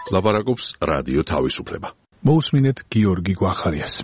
ლაპარაკობს რადიო თავისუფლება. მოусმინეთ გიორგი გვახარიას.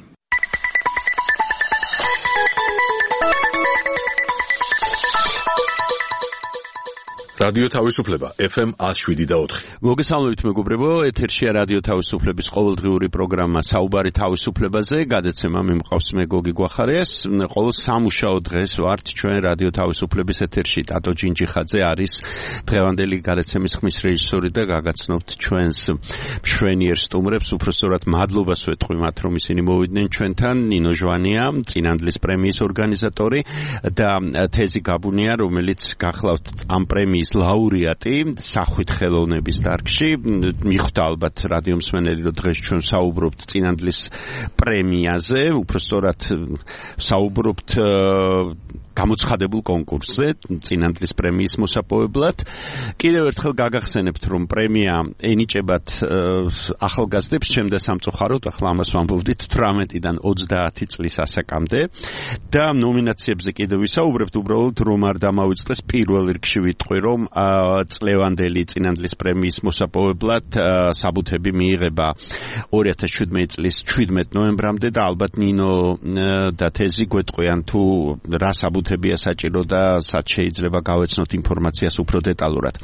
რადიო თავისუფლება FM 107.4. მოგესალმებით მეგობრებო, ეთერშია რადიო თავისუფლების ყოველდღიური პროგრამა საუბარი თავისუფლებაზე. გადაცემა მიმყავს მე გოგი გვახარიას. ყოველ სამუშაო დღეს ვართ ჩვენ რადიო თავისუფლების ეთერში. ტატო ჯინჯიხაძე არის დღევანდელი გადაცემის ხმის რეჟისორი და გაგაცნობთ ჩვენს მშვენიერ სტუმრებს. უпроსტად მადლობას ვეთქვი მათ, რომ ისინი მოვიდნენ ჩვენთან. ნინო ჟვანია, წინანდლის პრემიის ორგანიზატორი და თეზი გაბუნია, რომელიც გახლავთ ამ პრემიის ლაურეატი სახვით ხელოვნების დარგში. მიხვდა ალბათ რადიო მსმენელი, რომ დღეს ჩვენ საუბრობთ წინანდლის პრემიაზე, უпроსტად საუბრობთ გამოცხადებულ კონკურსზე წინანდლის პრემიის მოსაპოვებლად. კიდევ ერთხელ გაგახსენებთ, რომ პრემია ენიჭებათ ახალგაზრდებს ჩემდა სამწუხაროდ, ახლა ამას ვამბობდით 18-დან 30 წლის ასაკამდე და ნომინაციებზე კიდევ ვისაუბრებთ, უბრალოდ რომ არ დამავიწყდეს პირველ რიგში ვიტყვი, რომ წლევანდელი წინანდლის პრემიის მოსაპოვებლად საბუთები მიიღება 2017 წლის 17 ნოემბრამდე და ალბათ ნინო და თეზი გვეტყვიან თუ რა საბუთებია საჭირო და სად შეიძლება გავეცნოთ ინფორმაციას უფრო დეტალურად.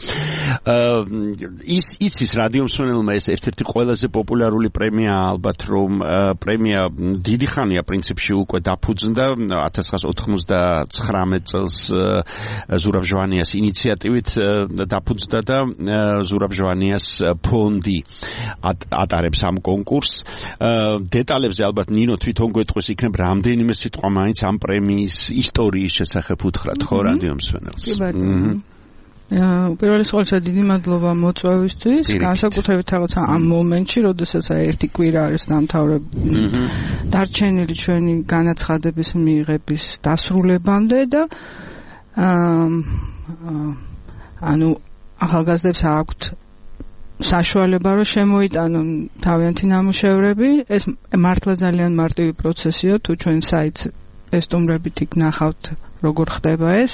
იცის რადიო მსმენელმა ეს ერთ-ერთი ყველაზე პოპულარული პრემიაა, ალბათ რომ პრემია დიდი ხანია პრინციპში უკვე დაფუძნდა 1999 წელს ზურაბ ჟვანიას ინიციატივით დაფუძნდა და ზურაბ ჟვანიას ფონდი ატარებს ამ კონკურსს. დეტალებზე ალბათ ნინო თვითონ გვეტყვის, იქნებ რამდენიმე სიტყვა მაინც ამ პრემიის ისტორიის შესახებ უთხრათ ხო რადიო მსმენელს. კი ბატონო. პირველ რიგში დიდი მადლობა მოწვევისთვის, განსაკუთრებით რაღაცა ამ მომენტში, როდესაც ერთი კვირა არის დარჩენილი ჩვენი განაცხადების მიღების დასრულებამდე და ანუ ახალგაზრდებს აქვთ საშუალება რომ შემოიტანონ თავიანთი ნამუშევრები. ეს მართლა ძალიან მარტივი პროცესია, თუ ჩვენ საიტს სტუმრებით იქ ნახავთ როგორ ხდება ეს.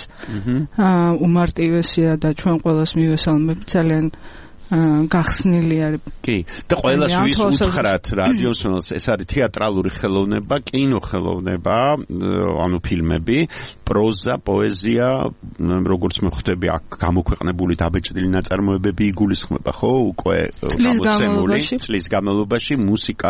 უმარტივესია და ჩვენ ყველას მივესალმებით, ძალიან გახსნილი არის. კი, და ყველას ვის უთხრათ რადიო მსმენელს, ეს არის თეატრალური ხელოვნება, კინო ხელოვნება, ანუ ფილმები, პროზა, პოეზია, როგორც მე ხვდები აქ გამოქვეყნებული დაბეჭდილი ნაწარმოებები იგულისხმება, ხო, უკვე გამოცემული წლის განმავლობაში, მუსიკა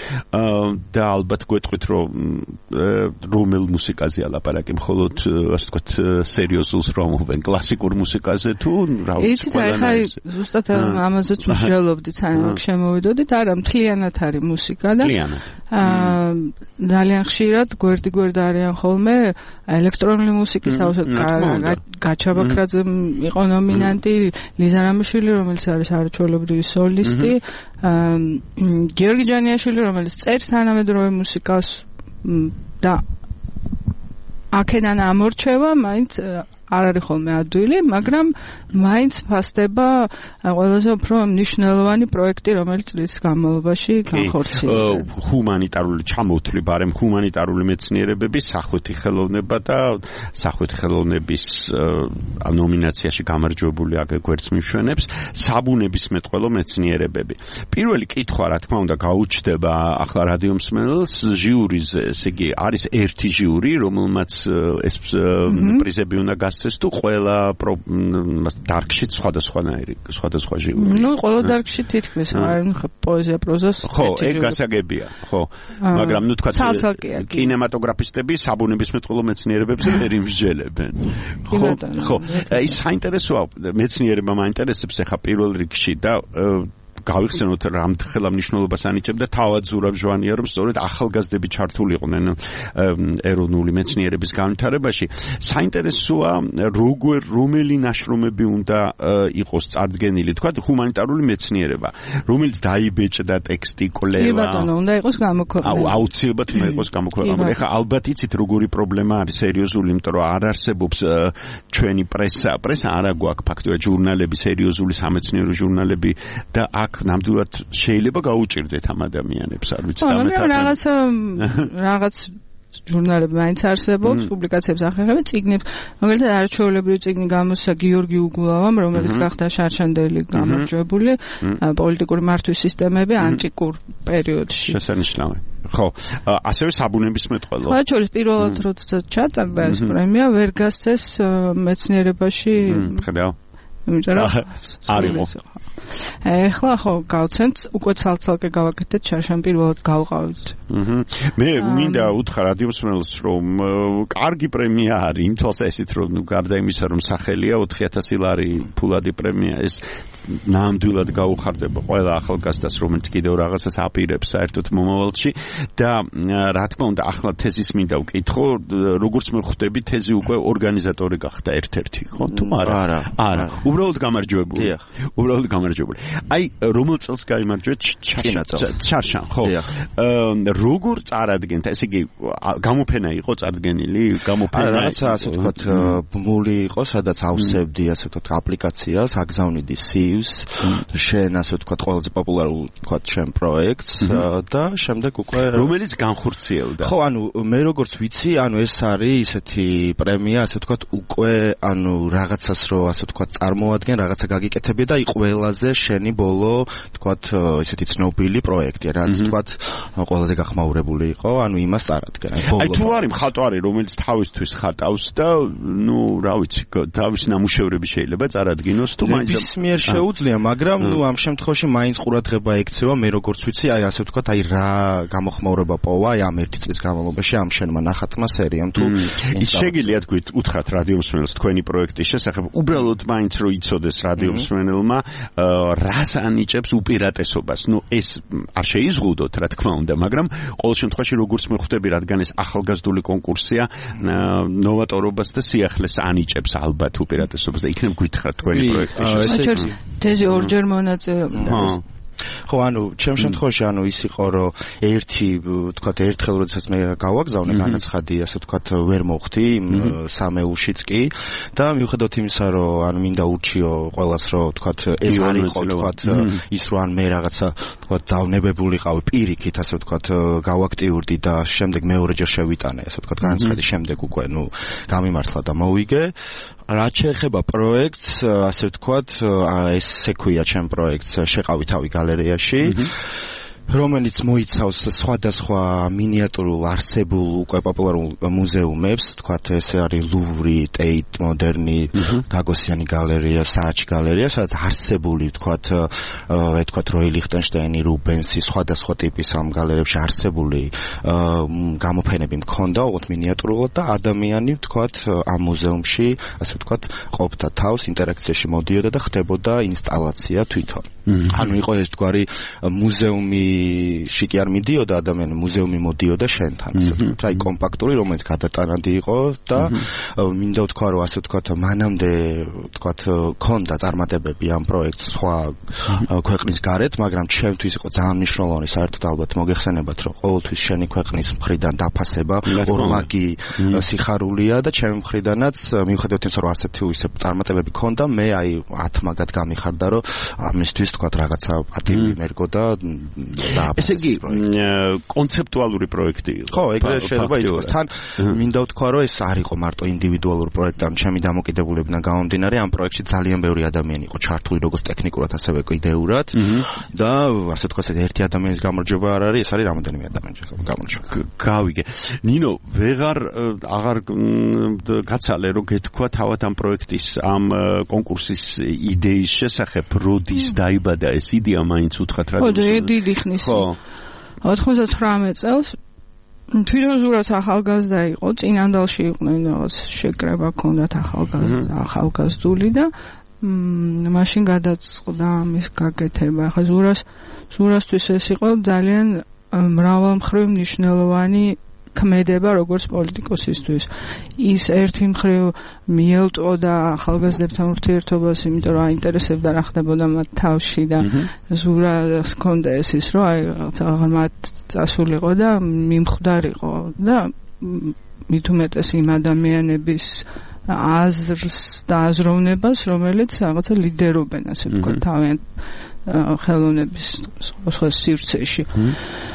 და ალბათ გვეტყვით, რომ რომელ მუსიკაზეა ლაპარაკი, მხოლოდ ასე ვთქვათ სერიოზულს რომ ვამბობენ, კლასიკურ მუსიკაზე თუ რა ვიცი, ზუსტად ამაზეც ვშველობდით, სანამ შემოვიდოდით, არა, მთლიანად არის მუსიკა და ძალიან ხშირად გვერდ არიან ხოლმე ელექტრონული მუსიკის გაჩა ბაქრაძე იყო ნომინანტი, ლიზა რამიშვილი, რომელიც არის არაჩვეულებრივი სოლისტი, გიორგი ჯანიაშვილი, რომელიც წერს თანამედროვე მუსიკას და აქედან ამორჩევა მაინც არ არის ხოლმე ადვილი, მაგრამ მაინც ფასდება ყველაზე უფრო მნიშვნელოვანი პროექტი, რომელიც წლის განმავლობაში განხორციელდა. ჰუმანიტარული ჩამოვთვლი ბარემ ჰუმანიტარული მეცნიერებები, სახვითი ხელოვნება და სახვითი ხელოვნების ნომინაციაში გამარჯვებული გვერდს მიშვენებს საბუნებისმეტყველო მეცნიერებები. პირველი კითხვა, რა თქმა უნდა, გაუჩნდება ახლა რადიო მსმენელს ჟიურიზე, ესე იგი არის ერთი ჟიური, რომელმაც ეს პრიზები უნდა თუ ყველა დარგში სხვადასხვა ჟიური. ნუ ყველა დარგში თითქმის არის პოეზია, პროზას. ხო, ეგ გასაგებია, ხო. მაგრამ ნუ თქვა კინემატოგრაფისტები საბუნებისმეტყველო მეცნიერებებზე ვერ იმსჯელებენ. ხო. ის საინტერესოა, მეცნიერება მაინტერესებს ახლა პირველ რიგში და გავიხსენოთ რამდენხელა მნიშვნელობას ანიჭებდა თავად ზურაბ ჟვანია, რომ სწორედ ახალგაზრდები ჩართულიყვნენ ეროვნული მეცნიერების განვითარებაში. საინტერესოა რომელი ნაშრომები უნდა იყოს წარდგენილი, თქვა ჰუმანიტარული მეცნიერება, რომელიც დაიბეჭდა ტექსტი, კვლევა. კი ბატონო, უნდა იყოს გამოქვეყნებული. აუცილებლად უნდა იყოს გამოქვეყნებული. ეხლა ალბათ იცით როგორი პრობლემა არის სერიოზული, იმიტომ რომ არ არსებობს ჩვენი პრესა არ აგვაქვს ფაქტობრივად ჟურნალები, სერიოზული სამეცნიერო ჟურნალები და აქ ნამდვილად შეიძლება გაუჭირდეთ ამ ადამიანებს, არ ვიცი, მაგრამ რაღაც ჟურნალები მაინც არსებობს, პუბლიკაციებს ახერხებენ, წიგნებს, მაგალითად არაჩვეულებრივი წიგნი გამოსცა გიორგი უგულავამ, რომელიც გახდა შარშანდელი გამარჯვებული პოლიტიკური მართვის სისტემები ანტიკურ პერიოდში. შესანიშნავი. ხო, ასევე საბუნების მეტყველო. ხო, შორის პირველად როდესაც ჩატარდა ეს პრემია, ვერ გასცეს მეცნიერებაში. ხედავ. იმიტომ რომ არისო. ეხლა ხო გავცენთ, უკვე ცალ-ცალკე გავაკეთეთ, შარშან პირველად გავყავით. მე მინდა უთხრა რადიოსმენელს, რომ კარგი პრემია არის, იმ თვალსაზრისით, რომ გარდა იმისა, რომ სახელია 4000 ლარი ფულადი პრემია, ეს ნამდვილად გაუხარდება ყველა ახალგაზრდას, რომელიც კიდევ რაღაცას აპირებს საერთოდ მომავალში და რა თქმა უნდა, ახლა თეზის მინდა ვკითხო, როგორც მე ხვდები, თეზი უკვე ორგანიზატორი გახდა ერთ-ერთი, ხო? თუ არა. არა. უბრალოდ გამარჯვებული. უბრალოდ გამარჯვებული. აი, რომელ წელს გაიმარჯვეთ? ჩარშან, ხო. როგორ წარადგენთ? ესე იგი, გამოფენა იყო წარდგენილი? გამოფენა. რაღაცა ასე ვთქვათ, ბმული იყო, სადაც ავსებდი ასე ვთქვათ აპლიკაციას, აგზავნიდი CV-ს, შენ ასე ვთქვათ ყველაზე პოპულარულ ვთქვათ შენ პროექტს და შემდეგ უკვე რომელიც განხორციელდა. ხო, ანუ მე როგორც ვიცი, ანუ ეს არის ისეთი პრემია, ასე ვთქვათ, უკვე ანუ რაღაცას რო ასე ვთქვათ წარმოადგენ, რაღაცა გაგიკეთებია და ყველაზე შენი ბოლო ვთქვათ ესეთი ცნობილი პროექტი, რაც ვთქვათ ყველაზე გახმაურებული იყო, ანუ იმას წარადგენ. აი თუ არის მხატვარი, რომელიც თავისთვის ხატავს და ნუ რა ვიცი, თავის ნამუშევრები შეიძლება წარადგინოს თუ მაინც ნებისმიერ შეუძლია, მაგრამ ნუ ამ შემთხვევაში მაინც ყურადღება ექცევა, მე როგორც ვიცი, აი ასე ვთქვათ, აი რა გამოხმაურება პოვა, აი ამ ერთი წლის განმავლობაში ამ შენმა ნახატმა სერიამ თუ ის შეგიძლიათ უთხრათ რადიომსმენელს თქვენი პროექტის შესახებ, უბრალოდ მაინც რო იცოდეს რადიომსმენელმა რას ანიჭებს უპირატესობას. ნუ ეს არ შეიზღუდოთ, რა თქმა უნდა, მაგრამ ყოველ შემთხვევაში როგორც მე ხვდები, რადგან ეს ახალგაზრდული კონკურსია, ნოვატორობას და სიახლეს ანიჭებს ალბათ უპირატესობას და იქნებ გითხრათ თქვენი პროექტის შესახებ. თეზი ორჯერ მონაწილეობდა. ხო, ანუ ჩემ შემთხვევაში ანუ ის იყო, რომ ერთი ვთქვათ ერთხელ როდესაც მე გავაგზავნე განაცხადი, ასე ვთქვათ, ვერ მოხდი სამეულშიც კი და მიუხედავად იმისა, რომ ანუ მინდა ურჩიო ყველას, რომ ვთქვათ ეს არ იყო ვთქვათ ის რომ ან მე რაღაცა ვთქვათ დავნებებულიყავი პირიქით, ასე ვთქვათ გავაქტიურდი და შემდეგ მეორეჯერ შევიტანე, ასე ვთქვათ განაცხადი, შემდეგ უკვე ნუ გამიმართლა და მოვიგე. რაც შეეხება პროექტს, ასე ვთქვათ, ეს ექვია ჩემ პროექტს, შეყავი თავი გალერეაში, რომელიც მოიცავს სხვადასხვა მინიატურულ არსებულ უკვე პოპულარულ მუზეუმებს, ვთქვათ, ეს არის ლუვრი, ტეიტ, მოდერნი, გაგოსიანი გალერეა, სააჩი გალერეა, სადაც არსებული, ვთქვათ, როი ლიხტენშტაინი, რუბენსი, სხვადასხვა ტიპის ამ გალერეებში არსებული გამოფენები მქონდა, უბრალოდ მინიატურულად და ადამიანი, ვთქვათ, ამ მუზეუმში, ასე ვთქვათ, ყოფდა თავს, ინტერაქციაში მოდიოდა და ხდებოდა ინსტალაცია თვითონ. ანუ იყო ეს თქვარი მუზეუმში კი არ მიდიოდა ადამიანი, მუზეუმი მოდიოდა შენთან, ასე ვთქვათ, აი კომპაქტური, რომელიც გადატანადი იყო და მინდა ვთქვა, რომ ასე ვთქვათ, მანამდე ვთქვათ, ქონდა წარმატებები ამ პროექტს სხვა ქვეყნის გარეთ, მაგრამ ჩემთვის იყო ძალიან მნიშვნელოვანი, საერთოდ ალბათ მოგეხსენებათ, რომ ყოველთვის შენი ქვეყნის მხრიდან დაფასება ორმაგი სიხარულია და ჩემი მხრიდანაც მიუხედავად იმისა, რომ ასეთი ისე წარმატებები ქონდა, მე აი 10 მაგად გამიხარდა, რომ ამისთვის ვთქვათ რაღაცა პატივი მერგო და ესე იგი კონცეპტუალური პროექტი იყო. ხო, ეგრე შეიძლება ითქვას. თან მინდა ვთქვა, რომ ეს არ იყო მარტო ინდივიდუალური პროექტი, ამ ჩემი დამოკიდებულებიდან გამომდინარე, ამ პროექტში ძალიან ბევრი ადამიანი იყო ჩართული, როგორც ტექნიკურად, ასევე იდეურად და ასე ვთქვათ, ერთი ადამიანის გამარჯვება არ არის, ეს არის რამოდენიმე ადამიანის გამარჯვება. გავიგე. ნინო, აღარ გაცალე, რომ გეთქვა თავად ამ პროექტის, ამ კონკურსის იდეის შესახებ, როდის დაიბადა ეს იდეა, მაინც უთხრათ რა. ხო, დიდი ხნის. ხო. 99 წელს თვითონ ზურას ახალგაზრდა იყო, წინანდალში იყვნენ რაღაც შეკრება ქონდათ ახალგაზრდული და მაშინ გადაწყდა ამის გაკეთება. ახლა ზურასთვის ეს იყო ძალიან მრავალმხრივ მნიშვნელოვანი ქმედება როგორც პოლიტიკოსისთვის. ის ერთი მხრივ მიელტყოდა ახალგაზრდებთან ურთიერთობას, იმიტომ რომ აინტერესებდა რა ხდებოდა მათ თავში და ზურას ჰქონდა ეს ის, რომ აი რაღაც მათ წასულიყო და მიმხვდარიყო და მით უმეტეს იმ ადამიანების აზრს და აზროვნებას, რომელიც რაღაცა ლიდერობენ, ასე ვთქვათ, თავიანთ ხელოვნების სხვა სივრცეში.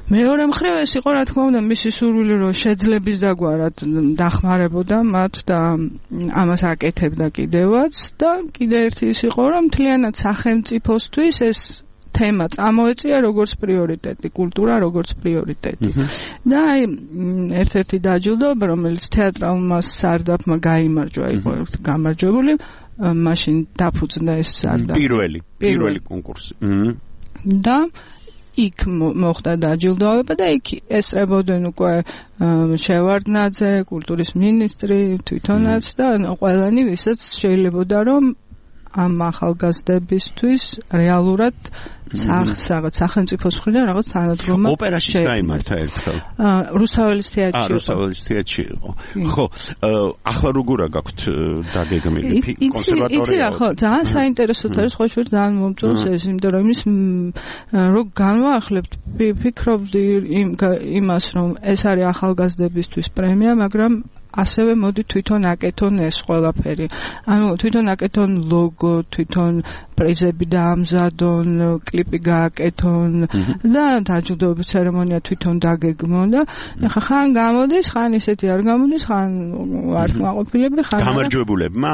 მეორე მხრივ ეს იყო რა თქმა უნდა მისი სურვილი რომ შეძლების დაგვარად დახმარებოდა მათ და ამას აკეთებდა კიდევაც და კიდევ ერთი ის იყო რომ მთლიანად სახელმწიფოსთვის ეს თემა წამოეწია როგორც პრიორიტეტი, კულტურა როგორც პრიორიტეტი. და აი ერთ-ერთი დაჯილდოება, რომელიც თეატრალმა სარდაფმა გაიმარჯვა, იყო გამარჯვებული, მაშინ დაფუძნდა ეს სარდაფი. პირველი კონკურსი. და იქ მოხდა დაჯილდოება და იქ ესწრებოდნენ უკვე შევარდნაძე, კულტურის მინისტრი, თვითონაც და ყველანი, ვისაც შეიძლებოდა რომ ამ ახალგაზრდებისთვის რეალურად რაღაც სახელმწიფოს მხრიდან რაღაც თანადგომა ოპერაში გაიმართა ერთხელ. რუსთაველის თეატრში. რუსთაველის თეატრში იყო. ხო, ახლა როგორა გაქვთ დაგეგმილი კონსერვატორია? იცი რა, ხო, ძალიან საინტერესო არის, ხო შეიძლება ძალიან მომწონს ეს, იმიტომ რომ იმის რო განვაახლებთ, ფიქრობდი იმას, რომ ეს არის ახალგაზრდებისთვის პრემია, მაგრამ ასევე მოდი თვითონ აკეთონ ეს ყველაფერი. ანუ თვითონ აკეთონ ლოგო, თვითონ პრიზები დაამზადონ, კლიპი გააკეთონ და დაჯილდოების ცერემონია თვითონ დაგეგმონ და ეხა ხან გამოდის, ხან ისეთი არ გამოდის, ხან არ კმაყოფილები, ხან გამარჯვებულებმა?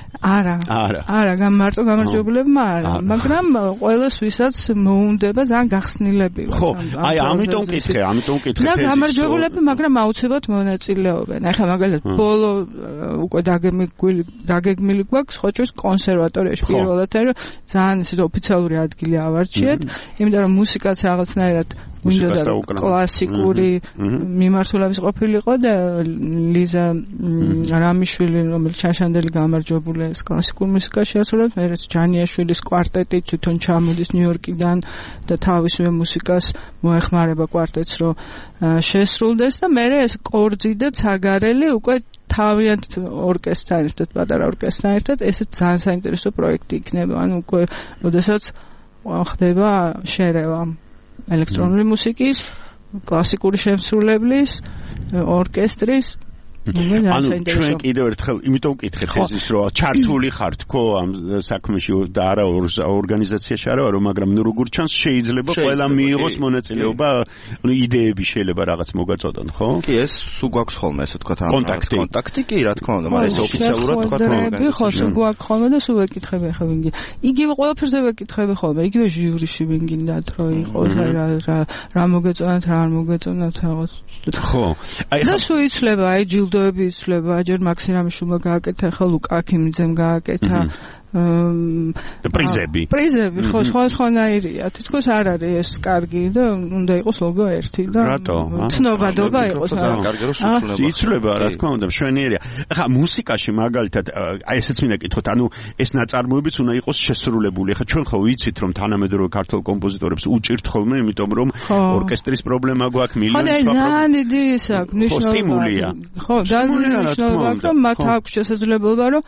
არა, მარტო გამარჯვებულებმა არა, მაგრამ ყველას ვისაც მოუნდება ძალიან გახსნილები ვარ. ხო, აი ამიტომ კითხე. და გამარჯვებულები, მაგრამ აუცილებლად მონაწილეობენ. ეხლა მაგალითად ბოლო უკვე დაგეგმილი გვაქვს ხოჭოს კონსერვატორიაში პირველად რომ ძალიან ისეთი ოფიციალური ადგილი ავარჩიეთ, იმიტომ რომ მუსიკაც რაღაცნაირად მინდოდა კლასიკური მიმართულების ყოფილიყო და ლიზა რამიშვილი, რომელიც ჩაშანდელი გამარჯვებული ეს კლასიკურ მუსიკაში ასრულებს, მერეც ჯანიაშვილის კვარტეტი თვითონ ჩამოდის ნიუ-იორკიდან და თავისივე მუსიკას მოეხმარება კვარტეტს რომ შესრულდეს და მერე ეს კორძი და ცაგარელი უკვე თავიანთ ორკესტრთან ერთად, პატარა ორკესტრთან ერთად ესეც ძალიან საინტერესო პროექტი იქნება. ანუ უკვე ოდესაც ხდება შერევა ელექტრონული მუსიკის, კლასიკური შემსრულებლის, ორკესტრის. ანუ ჩვენ კიდევ ერთხელ იმიტომ ვკითხეთ ეს რომ ჩართული ხარ თქო ამ საქმეში და არა ორგანიზაციაში არა ვარო, მაგრამ ნუ როგორ ჩანს შეიძლება ყველა მიიღოს მონაწილეობა, ანუ იდეები შეიძლება რაღაც მოგაწოდონ, ხო? კი, ეს სულ გვაქვს ხოლმე ესე ვთქვათ ამ კონტაქტი კი რა თქმა უნდა, მაგრამ ეს ოფიციალურად ვთქვათ ორგანიზაციაში. ხო, სულ გვაქვს ხოლმე და სულ ვეკითხები ახლა ვინგი. იგივე ყველაფერზე ვეკითხები ხოლმე, იგივე ჟიურიში ვინ გინდათ რომ იყოს, რა მოგეწონათ, რა არ მოგეწონათ რაღაც. ხო. აი და სულ იცლება, აი ჯილდოები იცლება, ჯერ მაქსიმამიშვილმა გააკეთა, ახლა ლუკა აქიმიძემ გააკეთა. პრიზები, ხო, სხვანაირია. თითქოს არ არის ეს კარგი და უნდა იყოს ლოგო ერთი და ცნობადობა იყოს. კარგი რომ შეცვლება. იცლება, რა თქმა უნდა, მშვენიერია. ახლა მუსიკაში მაგალითად, აი ესეც მინდა კითხოთ, ანუ ეს ნაწარმოებიც უნდა იყოს შესრულებული. ახლა ჩვენ ხო ვიცით, რომ თანამედროვე ქართულ კომპოზიტორებს უჭირთ ხოლმე, იმიტომ რომ ორკესტრის პრობლემა გვაქვს, მილიონი ძალიან დიდი ის აქვს, მნიშვნელობა. ხო, ძალიან მნიშვნელობა აქვს, რომ მათ აქვს შესაძლებლობა, რომ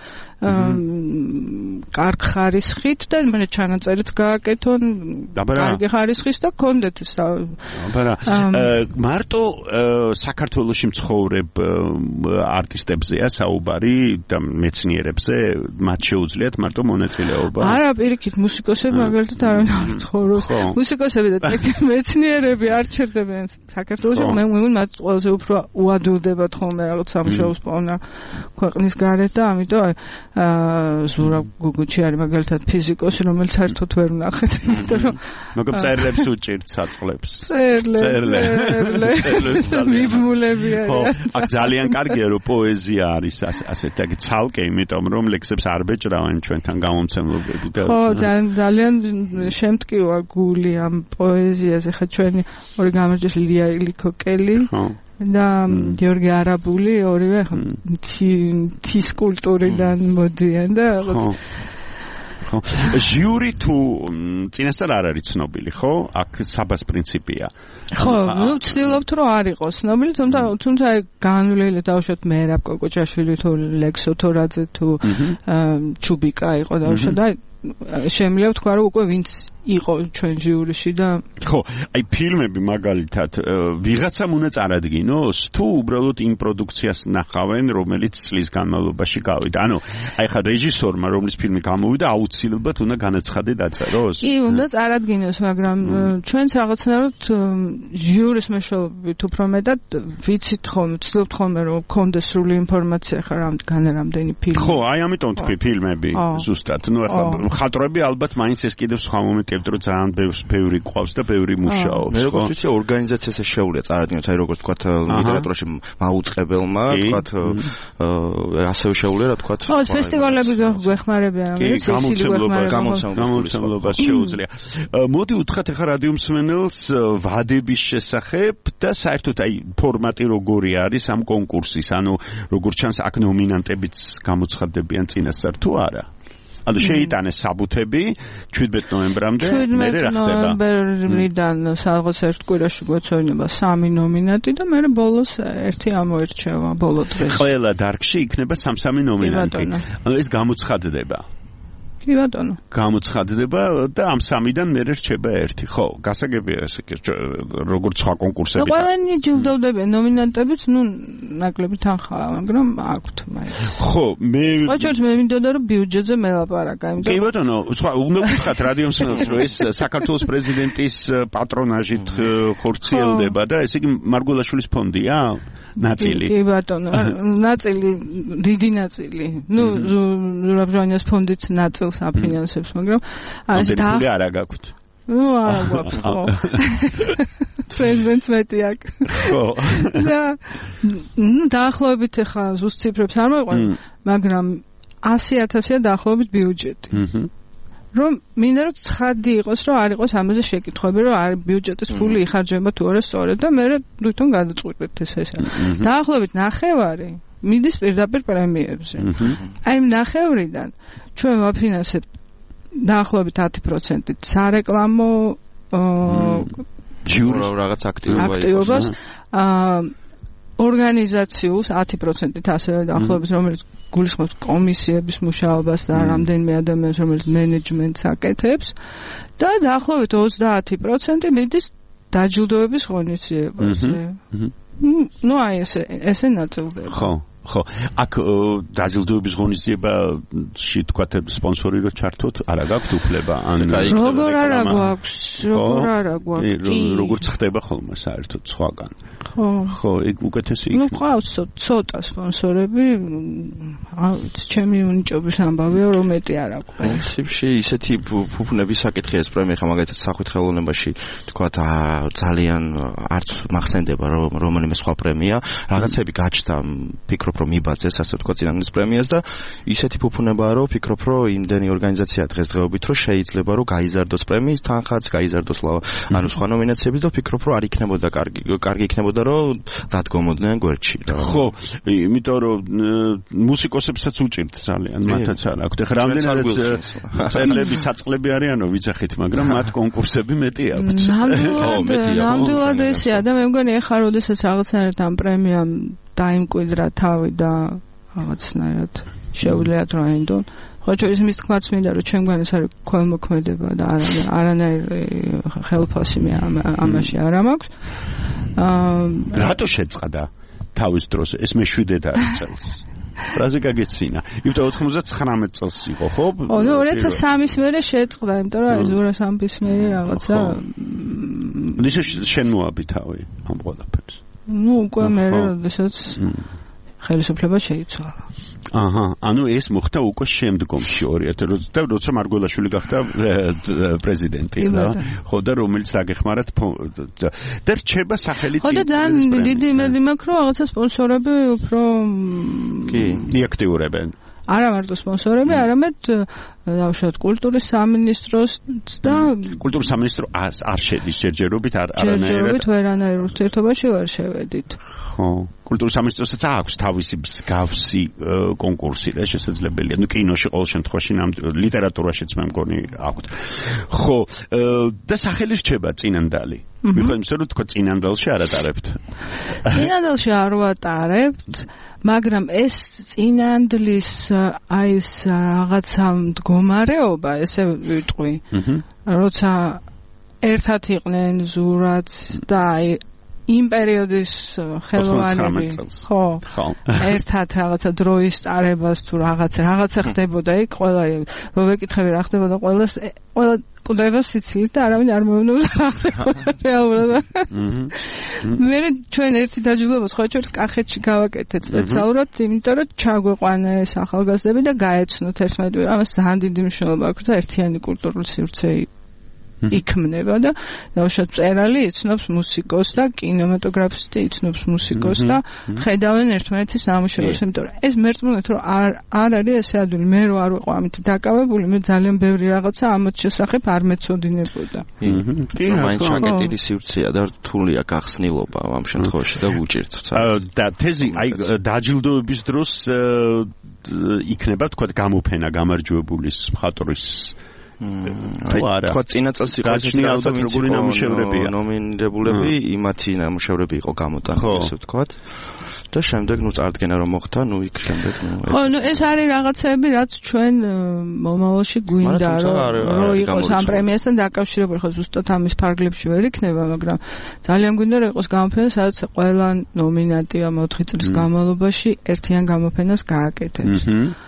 კარგ ხარისხით და მე ჩანაწერიც გააკეთონ კარგი ხარისხის და კონდეთ ის. აბარა მარტო საქართველოში მცხოვრებ არტისტებზეა საუბარი და მეცნიერებზე, მათ შეუძლიათ მარტო მონაწილეობა? არა, პირიქით, მუსიკოსები მაგალითად არ ცხოვრობს. მუსიკოსები და მეცნიერები არ ჩერდებიან საქართველოში, მე მათ ყველაზე უფრო უადვილდებათ ხოლმე რაღაც სამუშაოს პოვნა ქვეყნის გარეთ და ამიტომ ზურაბ გუგუჩი არის მაგალითად ფიზიკოსი, რომელიც საერთოდ ვერ ვნახეთ, იმიტომ რომ მაგრამ წერლებს უჭირთ საწყლებს. წერლებს მიბმულები არის. აქ ძალიან კარგია რომ პოეზია არის ასეთი ცალკე, იმიტომ რომ ლექსებს არ ბეჭრავენ ჩვენთან გამომცემლობები და ხო, ძალიან შემტკივა გული ამ პოეზიაზე. ხა ჩვენი ორი გამარჯვეს ლია ილიქოკელი და გიორგი არაბული, ორივე თის კულტურიდან მოდიან და ხო. ჟიური თუ წინასწარ არ არის ცნობილი, ხო? აქ საბას პრინციპია. ხო, ნუ ვცდილობთ რომ არ იყოს ცნობილი, თუმცა განვლილი დავუშვათ მერაბ კოკოჭაშვილი თუ ლექსო თორაძე თუ ჩუბიკა იყო დავუშვათ და შემიძლია ვთქვა რომ უკვე ვინც იყო ჩვენ ჟიურიში და ხო, აი ფილმები მაგალითად ვიღაცამ უნდა წარადგინოს თუ უბრალოდ იმ პროდუქციას ნახავენ, რომელიც წლის განმავლობაში გავიდა. ანუ აი ხა რეჟისორმა, რომლის ფილმი გამოვიდა, აუცილებლად უნდა განაცხადე დაწეროს. კი, უნდა წარადგინოს, მაგრამ ჩვენც რაღაცნაირად ჟიურის მეშვეობით უფრო მეტად ვიცით ხოლმე, ვცდილობთ ხოლმე რომ გქონდეს სრული ინფორმაცია ხა რამდენი ფილმი. ხო, აი ამიტომ თქვი ფილმები ზუსტად. ნუ ახლა მხატვრები ალბათ მაინც ეს კიდევ სხვა მომენტებია, რომ ძალიან ბევრი ყავს და ბევრი მუშაობს. მე როგორც ვიცი, ორგანიზაციას შეუძლია წარადგინოს, აი როგორც თქვა ლიტერატურაში მაუწყებელმა, თქვა ასევე შეუძლია რა თქვა. ხო, ფესტივალები გვეხმარებიან, გამომცემლობას შეუძლია. მოდი უთხრათ ახლა რადიო მსმენელს ვადების შესახებ და საერთოდ აი ფორმატი როგორი არის ამ კონკურსის, ანუ როგორც ჩანს აქ ნომინანტებიც გამოცხადდებიან წინასწარ თუ არა? ანუ შეიტანეს საბუთები 17 ნოემბრამდე, მერე რა ხდება? 17 ნოემბრიდან სადღაც ერთ კვირაში გვეცოდინება 3 ნომინანტი და მერე ბოლოს ერთი ამოერჩევა ბოლო დღეს. ყველა დარგში იქნება 3 ნომინანტი. ანუ ეს გამოცხადდება. კი ბატონო. გამოცხადდება და ამ 3-დან მერე რჩება ერთი. ხო, გასაგებია ეს როგორც სხვა კონკურსები. ყველანი ჯილდოვდებიან ნომინანტებიც, ნუ ნაკლები თანხაა, მაგრამ აქვთ მაინც. ხო, მე ოჩორს მე მინდოდა რომ ბიუჯეტზე მელაპარაკა, იმიტომ კი ბატონო, სხვა უნდა გითხრათ რადიო მსმენელს, რომ ეს საქართველოს პრეზიდენტის პატრონაჟით ხორციელდება და ეს იგი მარგველაშვილის ფონდია? ნაწილი. კი ბატონო, ნაწილი, დიდი ნაწილი. ნუ ზურაბ ჟვანიას ფონდიც ნაწილს აფინანსებს, მაგრამ ასე ფული არა გაქვთ. ნუ არა გვაქვს, ხო. პრეზიდენტს მეტი აქვს. ხო. და დაახლოებით ახლა ზუსტ ციფრებს არ მოიყვანო, მაგრამ 100,000-ია დაახლოებით ბიუჯეტი. რომ მინდა რომ ცხადი იყოს, რომ არ იყოს ამაზე შეკითხვები, რომ არ ბიუჯეტის ფული იხარჯება თუ არა სწორედ და მე თვითონ გადაწყვეტეთ ეს. დაახლოებით ნახევარი მიდის პირდაპირ პრემიებზე. აი ნახევრიდან ჩვენ ვაფინანსებთ დაახლოებით 10%-ით სარეკლამო ჟიურის რაღაც აქტივობას ორგანიზაციულს 10%-ით ასევე დაახლოებით, რომელიც გულისხმობს კომისიების მუშაობას და რამდენიმე ადამიანს, რომელიც მენეჯმენტს აკეთებს და დაახლოებით 30% მიდის დაჯილდოების ღონისძიებაზე. ნუ აი ესე ნაწილდება. ხო, აქ დაჯილდოების ღონისძიებაში თქვა სპონსორი რო ჩართოთ, არა გაქვთ უფლება? ან როგორ არა გვაქვს, როგორც ხდება ხოლმე საერთოდ სხვაგან. ხო, ეგ უკეთესი იქნება. ნუ ყავს ცოტა სპონსორები, ჩემი უნიჭობის ამბავია, რომ მეტი არ აქვს. პრინციპში ისეთი ფუფუნების საკითხია ეს პრემია, ხა მაგალითად სახვით ხელოვნებაში თქვა ძალიან არც მახსენდება რომელიმე სხვა პრემია, რაღაცები გაჩნდა, ფიქრობ რომ მიბაძეს ასე თქვა წინანდლის პრემიას და ისეთი ფუფუნებაა რომ ფიქრობ რომ იმდენი ორგანიზაცია დღესდღეობით რომ შეიძლება რომ გაიზარდოს პრემიის თანხაც, გაიზარდოს ანუ სხვა ნომინაციებიც და ფიქრობ რომ არ იქნებოდა კარგი იქნებოდა რომ დადგომოდნენ გვერდში. ხო, იმიტომ რომ მუსიკოსებსაც უჭირთ ძალიან, მათაც არ აქვთ. ეხლა რამდენად წერლები საწყლები არიანო ვიძახით, მაგრამ მათ კონკურსები მეტი აქვთ. ნამდვილად ესეა და მე მგონი ეხლა როდესაც რაღაცნაირად ამ პრემიამ დაიმკვიდრა თავი და რაღაცნაირად შეუძლიათ რომ აინდონ. ხო, ის თქმაც მინდა რომ ჩემგან ეს არის ქველმოქმედება და არანაირი ხელფასი მე ამაში არ მაქვს. რატო შეწყდა თავის დროს ეს მე-7 წელს? რაზე გაგეცინა? იმიტომ 99 წელს იყო, ხო? ხო, 2003-ის მერე შეწყდა, იმიტომ რომ აი ზურას ამბის მერე რაღაცა. ის შენ მოაბი თავი ამ ყველაფერს. ნუ უკვე მერე როდესაც ხელისუფლება შეიცვალა. აჰა, ანუ ეს მოხდა უკვე შემდგომში 2020 და როცა მარგველაშვილი გახდა პრეზიდენტი, რა. ხო და რომელიც დაგეხმარათ და რჩება სახელით. ხო და ძალიან დიდი იმედი მაქვს რომ რაღაცა სპონსორები უფრო იაქტიურებენ. არა მარტო სპონსორები, არამედ დავუშვათ კულტურის სამინისტროს და კულტურის სამინისტრო არ შედის ჯერჯერობით ჯერჯერობით ვერანაირ ურთიერთობაში ვერ შევედით. ხო, კულტურის სამინისტროსაც აქვს თავისი მსგავსი კონკურსი და შესაძლებელია. ნუ კინოში ყოველ შემთხვევაში ლიტერატურაშიც მე მგონი აქვთ. ხო, და სახელი რჩება წინანდალი. მიხედავთ რომ თქვა წინანდალში არ ატარებთ. წინანდალში არ ვატარებთ. მაგრამ ეს წინანდლის აი ეს რაღაცა მდგომარეობა, ესე ვიტყვი. როცა ერთად იყვნენ ზურაც და იმ პერიოდის ხელოვანები ხო ერთად რაღაცა დროის სტარებას თუ რაღაცა ხდებოდა იქ ყველა რო ვეკითხები რა ხდებოდა ყველა კვდება სიცილით და არავინ არ მეუბნება რა ხდებოდა რეალურად მე ჩვენ ერთი დაჯილდოებას ხო ჩვენ კახეთში გავაკეთეთ სპეციალურად იმიტომ რომ ჩაგვეყვანეს ახალგაზრდები და გაეცნოთ ერთმანეთს ამას ძალიან დიდი მნიშვნელობა აქვს და ერთიანი კულტურული სივრცე იქმნება და უშუალოდ მწერალი იცნობს მუსიკოს და კინემატოგრაფისტი იცნობს მუსიკოს და ხედავენ ერთმანეთის ნამუშევრებს, იმიტომ რომ ეს მერწმუნეთ რომ არ არის ესე ადვილი, მე რო არ ვიყო ამით დაკავებული, მე ძალიან ბევრი რაღაცა ამათ შესახებ არ მეცოდინებოდა. კი, მაინც ჩაკეტილი სივრცეა და რთულია გახსნილობა ამ შემთხვევაში და უჭირთ. და თეზი აი დაჯილდოების დროს იქნება თქვა გამოფენა გამარჯვებულის მხატვრის თქვა წინა წელს იყო როგორი ნამუშევრებია ნომინირებულები იმათი ნამუშევრები იყო გამოტანილი ესე ვთქვათ და შემდეგ წარდგენა რომ მოხდა იქ შემდეგ ეს არის რაღაცები რაც ჩვენ მომავალში გვინდა რომ იყოს ამ პრემიასთან დაკავშირებული ხო ზუსტად ამის ფარგლებში ვერ იქნება მაგრამ ძალიან გვინდა რომ იყოს გამოფენა სადაც ყველა ნომინანტია 4 წლის განმავლობაში ერთიან გამოფენას გააკეთებს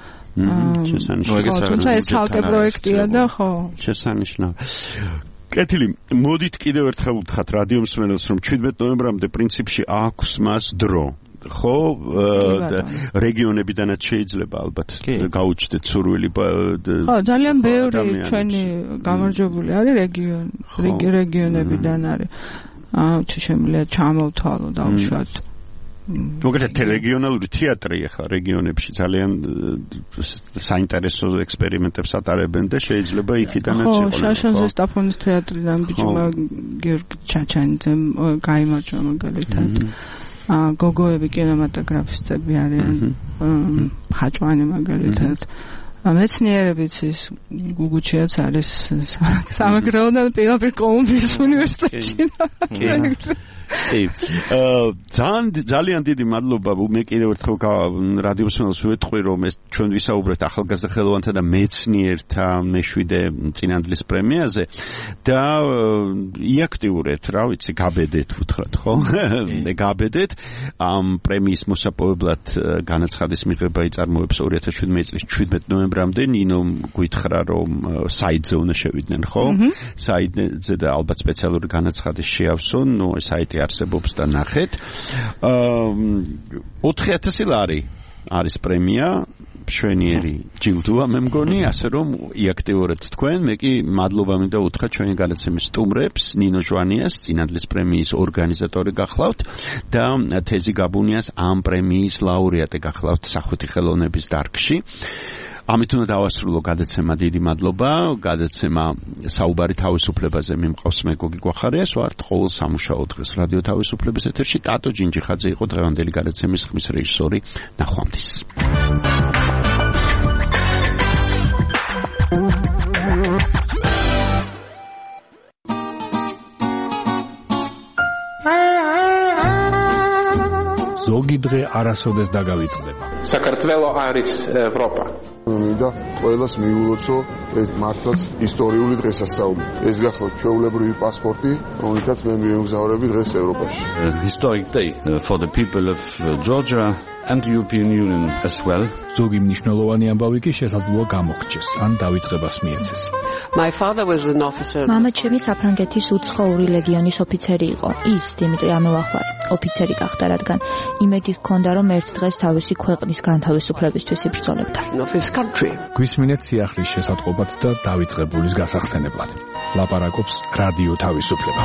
შესანიშნავია ეს ცალკე პროექტია და ხო შესანიშნავია კეთილი მოდით კიდევ ერთხელ ვთქვათ რადიო მსმენელს რომ 17 ნოემბრამდე პრინციპში აქვს მას დრო ხო რეგიონებიდანაც შეიძლება ალბათ გაუჩნდეთ სურვილი ხო ძალიან ბევრი ჩვენი გამარჯვებული არის რეგიონებიდან არის შემიძლია ჩამოვთვალო და უშუალოდ მოგეთ რეგიონალური თეატრი ახლა რეგიონებში ძალიან საინტერესო ექსპერიმენტებს ატარებენ და შეიძლება იქიდანაც იყოს. ხო, შაშან ზესტაფონის თეატრიდან ბიჭმა გიორგი ჩაჩანიძემ გაიმარჯვა მაგალითად. გოგოები კინემატოგრაფისტები არიან. ხაჭვანი მაგალითად. მეცნიერებიც ის გუგუჩიაც არის სამეგრელოდან პირდაპირ კოლუმბიის უნივერსიტეტში. ძალიან დიდი მადლობა მე კიდევ ერთხელ რადიო მსმენელს ვეთქვი რომ ეს ჩვენ ვისაუბრეთ ახალგაზრდა ხელოვანთა და მეცნიერთა მეშვიდე წინანდლის პრემიაზე და იაქტიურეთ რა ვიცი გაბედეთ ვთქვათ ხო გაბედეთ ამ პრემიის მოსაპოვებლად განაცხადის მიღება იწარმოებს 2017 წლის 17 ნოემბრამდე ნინომ გითხრა რომ საიტზე უნდა შევიდნენ ხო საიტზე და ალბათ სპეციალური განაცხადის შეავსონ ნუ საიტი არსებობს და ნახეთ 4000 ლარი არის პრემია მშვენიერი ჯილდოა მე მგონი ასე რომ იაქტიურეთ თქვენ მე კი მადლობა მინდა უთხრა ჩვენი განაცემის სტუმრებს ნინო ჟვანიას წინანდლის პრემიის ორგანიზატორი გახლავთ და თეზი გაბუნიას ამ პრემიის ლაურეატი გახლავთ სახვითი ხელოვნების დარგში ამით უნდა დავასრულო გადაცემა დიდი მადლობა გადაცემა საუბარი თავისუფლებაზე მიმყავს მე გოგი გვახარიას ვართ ყოველ სამუშაო დღეს რადიო თავისუფლების ეთერში ტატო ჯინჯიხაძე იყო დღევანდელი გადაცემის ხმის რეჟისორი ნახვამდის ზოგი დღე არასოდეს დაგავიწყდება. საქართველო არის ევროპა. მინდა ყველას მიულოცო ეს მართლაც ისტორიული დღესასწაული. ეს გახლავთ ჩვეულებრივი პასპორტი, რომელთაც მე მიემგზავრები დღეს ევროპაში. Historic day for the people of Georgia and the European Union as well. ზოგი მნიშვნელოვანი ამბავი კი შესაძლოა გამოხჩეს, ან დავიწყებას მიეცეს. My father was an officer. მამა ჩემი საფრანგეთის უცხოური ლეგიონის ოფიცერი იყო. ის დიმიტრი ამელახვარი ოფიცერი გახდა, რადგან იმედი ჰქონდა, რომ ერთ დღეს თავისი ქვეყნის განთავისუფლებისთვის იბრძოლებდა. გვისმინეთ სიახლის შესატყობად და დავიწყებულის გასახსენებლად. ლაპარაკობს რადიო თავისუფლება.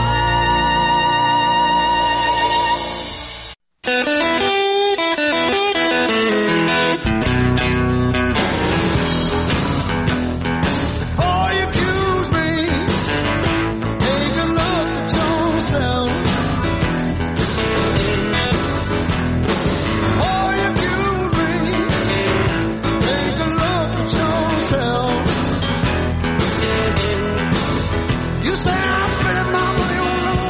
You say I'm spending my money on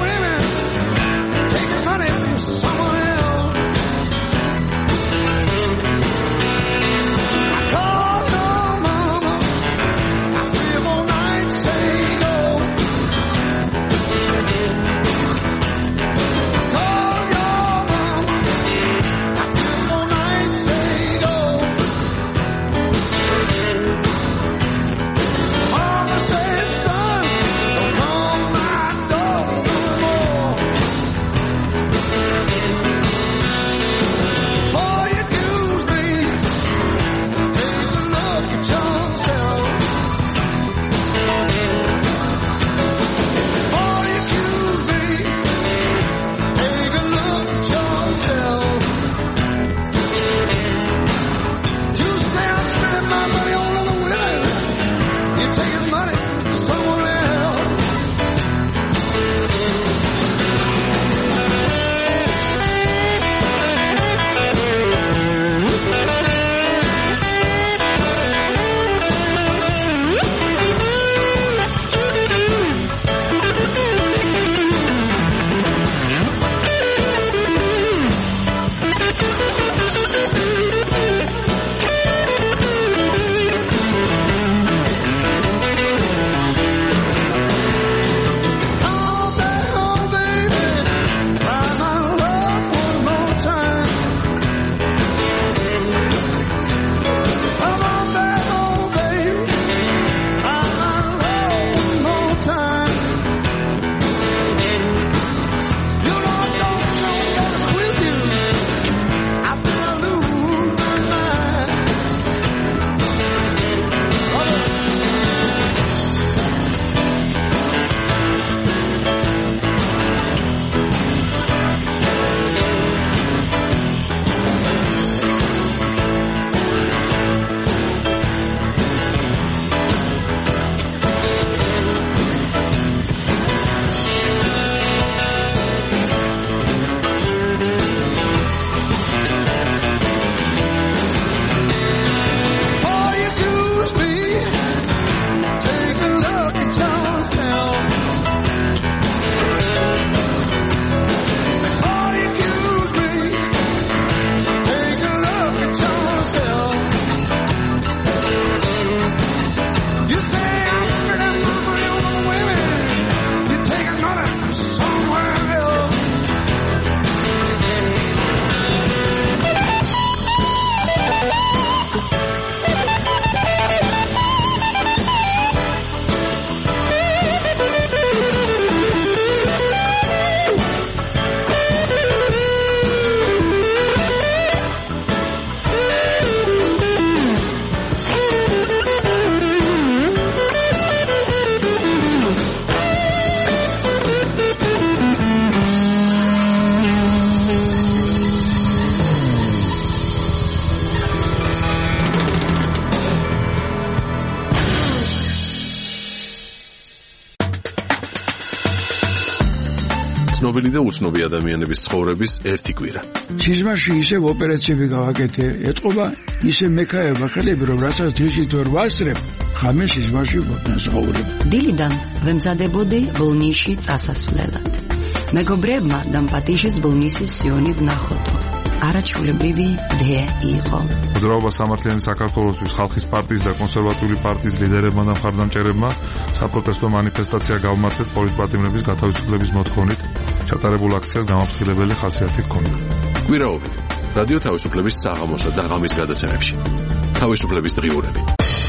ცნობილი და უცნობი ადამიანების ცხოვრების ერთი კვირა. სიზმარში ისევ ოპერაციები გავაკეთე, ეთყობა ისე მექაება ხელები, რომ რასაც დღისით ვერ ვასწრებ, ხამე სიზმარში ვცხოვრობ. დილიდან ვემზადებოდი ბოლნისში წასასვლელად. მეგობრებმა დამპატიჟეს ბოლნისის სიონი ვნახოთ. არაჩვეულებრივი დღე იყო. მოძრაობა სამართლიანი საქართველოსთვის ხალხის პარტიის და კონსერვატიული პარტიის ლიდერებმა და მხარდამჭერებმა საპროტესტო მანიფესტაცია გავმართეთ პოლიტპატიმრების გათავისუფლების მოთხოვნით. ჩატარებულ აქციას გამაფრთხილებელი ხასიათი ჰქონდა. კვირაობით რადიო თავისუფლების საღამოსა და ღამის გადაცემებში. თავისუფლების დღიურები.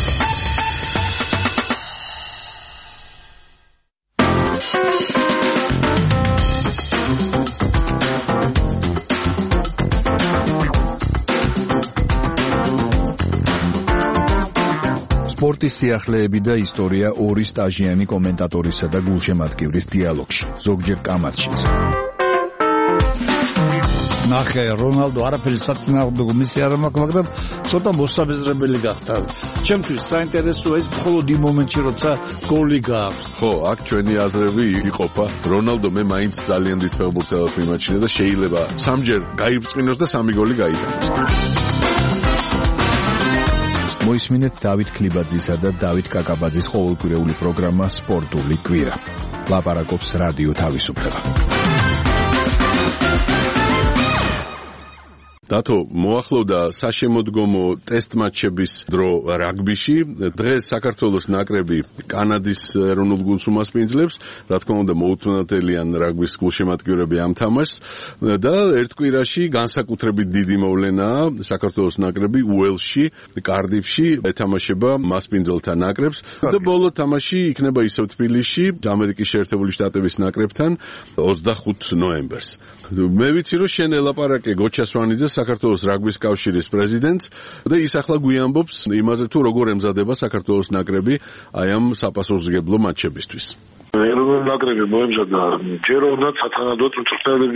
სპორტის სიახლეები და ისტორია ორი სტაჟიანი კომენტატორისა და გულშემატკივრის დიალოგში, ზოგჯერ კამათშიც. ნახე, რონალდო არაფერი საწინააღმდეგო მისი არ მაქვს, მაგრამ ცოტა მოსაბეზრებელი გახდა. ჩემთვის საინტერესოა ის მხოლოდ იმ მომენტში, როცა გოლი გააქვს. ხო, აქ ჩვენი აზრები იყოფა. რონალდო მე მაინც ძალიან დიდ ფეხბურთელად მიმაჩნია და შეიძლება სამჯერ გაიბრწყინოს და 3 გოლი გაიტანოს. მოისმინეთ დავით ქლიბაძისა და დავით კაკაბაძის ყოველკვირეული პროგრამა სპორტული კვირა. ლაპარაკობს რადიო თავისუფლება. დათო, მოახლოვდა საშემოდგომო ტესტ მატჩების დრო რაგბიში. დღეს საქართველოს ნაკრები კანადის ეროვნულ გუნდს უმასპინძლებს. რა თქმა უნდა, მოუთმენელიან რაგბის გულშემატკივრები ამ თამაშს და ერთ კვირაში განსაკუთრებით დიდი მოვლენაა. საქართველოს ნაკრები უელსში, კარდიფში ეთამაშება მასპინძელთა ნაკრებს და ბოლო თამაში იქნება ისევ თბილისში, ამერიკის შეერთებული შტატების ნაკრებთან 25 ნოემბერს. მე ვიცი, რომ შენ ელაპარაკე გოჩა სვანიძე, საქართველოს რაგბის კავშირის პრეზიდენტს და ის ახლა გვიამბობს იმაზე, თუ როგორ ემზადება საქართველოს ნაკრები აი ამ საპასუხისმგებლო მატჩებისთვის. ეროვნული ნაკრები მოემზადა ჯერ უნდა სათანადოდ მწვრთნელების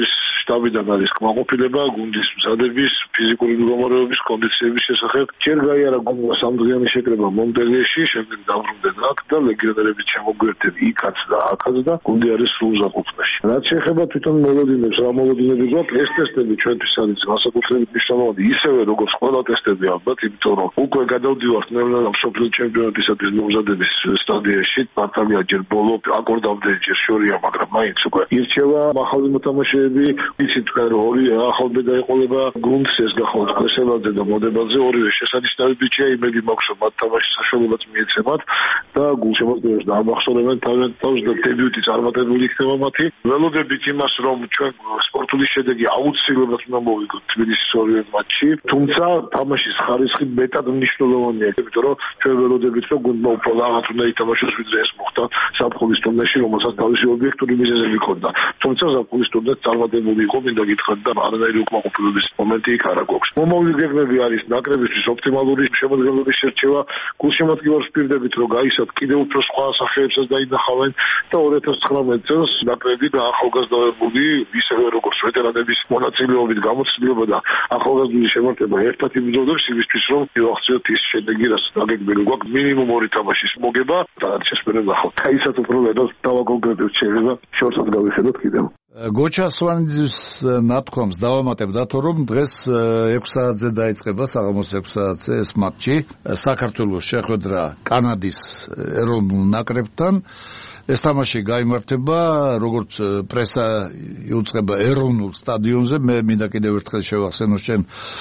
შტაბიდან არის კმაყოფილება გუნდის მზადების, ფიზიკური მდგომარეობის, კონდიციების შესახებ. ჯერ გაიარა გუნდმა სამდღიანი შეკრება მონპელიეში, შემდეგ დაბრუნდნენ აქ და ლეგიონერები ჩამოგვერთდნენ იქაც და აქაც და გუნდი არის სრულზაყოფნაში. რაც შეეხება თვითონ მოლოდინებს, რა მოლოდინები გვაქვს, ეს ტესტები ჩვენთვის არის განსაკუთრებით მნიშვნელოვანი, ისევე როგორც ყველა ტესტები ალბათ, იმიტომ რომ უკვე გადავდივართ ნელ-ნელა მსოფლიო ჩემპიონატისათვის მომზადების სტადიაში, მართალია ჯერ ბოლო აკორდამდე ჯერ შორია, მაგრამ მაინც უკვე ირჩევა ახალი მოთამაშეები, იცით თქვენ რომ ორი ახალბედა ეყოლება გუნდს, ეს გახავთ კვესელაძე და მოდებაძე, ორივე შესანიშნავი ბიჭია, იმედი მაქვს რომ მათ თამაშის საშუალებაც მიეცემათ და გულშემატკივრებს დაამახსოვრებენ თავიანთ თავს და დებიუტი წარმატებული იქნება მათი. ველოდებთ იმას, რომ ჩვენ სპორტული შედეგი აუცილებლად უნდა მოვიგოთ თბილისის ორივე მატჩში, თუმცა თამაშის ხარისხი მეტად მნიშვნელოვანია, იმიტომ რომ ჩვენ ველოდებით რომ გუნდმა უფრო რაღაც უნდა ითამაშოს, ვიდრე ეს მოხდა ზაფხულის ტურნირში, რომელსაც თავისი ობიექტური მიზეზები ჰქონდა. თუმცა ზაფხულის ტურნირს წარმატებული იყო, მინდა გითხრათ და არანაირი უკმაყოფილების მომენტი იქ არ აქვს. მომავალი გეგმები არის ნაკრებისთვის ოპტიმალური შემოქმედების შერჩევა, გულშემატკივარს ვპირდებით, რომ გაისად კიდევ უფრო სხვა სახეებსაც დაინახავენ და 2019 წელს ნაკრები გაახალგაზრდებული, ისევე როგორც ვეტერანების მონაწილეობით გამოცდილება და ახალგაზრდული შემართება ერთად იბრძოლებს იმისთვის, რომ მივახციოთ ის შედეგი, რაც დაგეგმილი გვაქვს, მინიმუმ 2 თამაშის მოგება და რაც შესაძლოა ახლა. კაისად უფრო მეტად დავაკონკრეტებთ შეიძლება, შორსაც გავიხედოთ კიდევ. გოჩა სვანიძის ნათქვამს დავამატებ დათო რომ დღეს 6 საათზე დაიწყება საღამოს 6 საათზე ეს მატჩი საქართველოს შეხვედრა კანადის ეროვნულ ნაკრებთან. ეს თამაში გაიმართება როგორც პრესა იუწყება ეროვნულ სტადიონზე. მე მინდა კიდევ ერთხელ შევახსენო შენ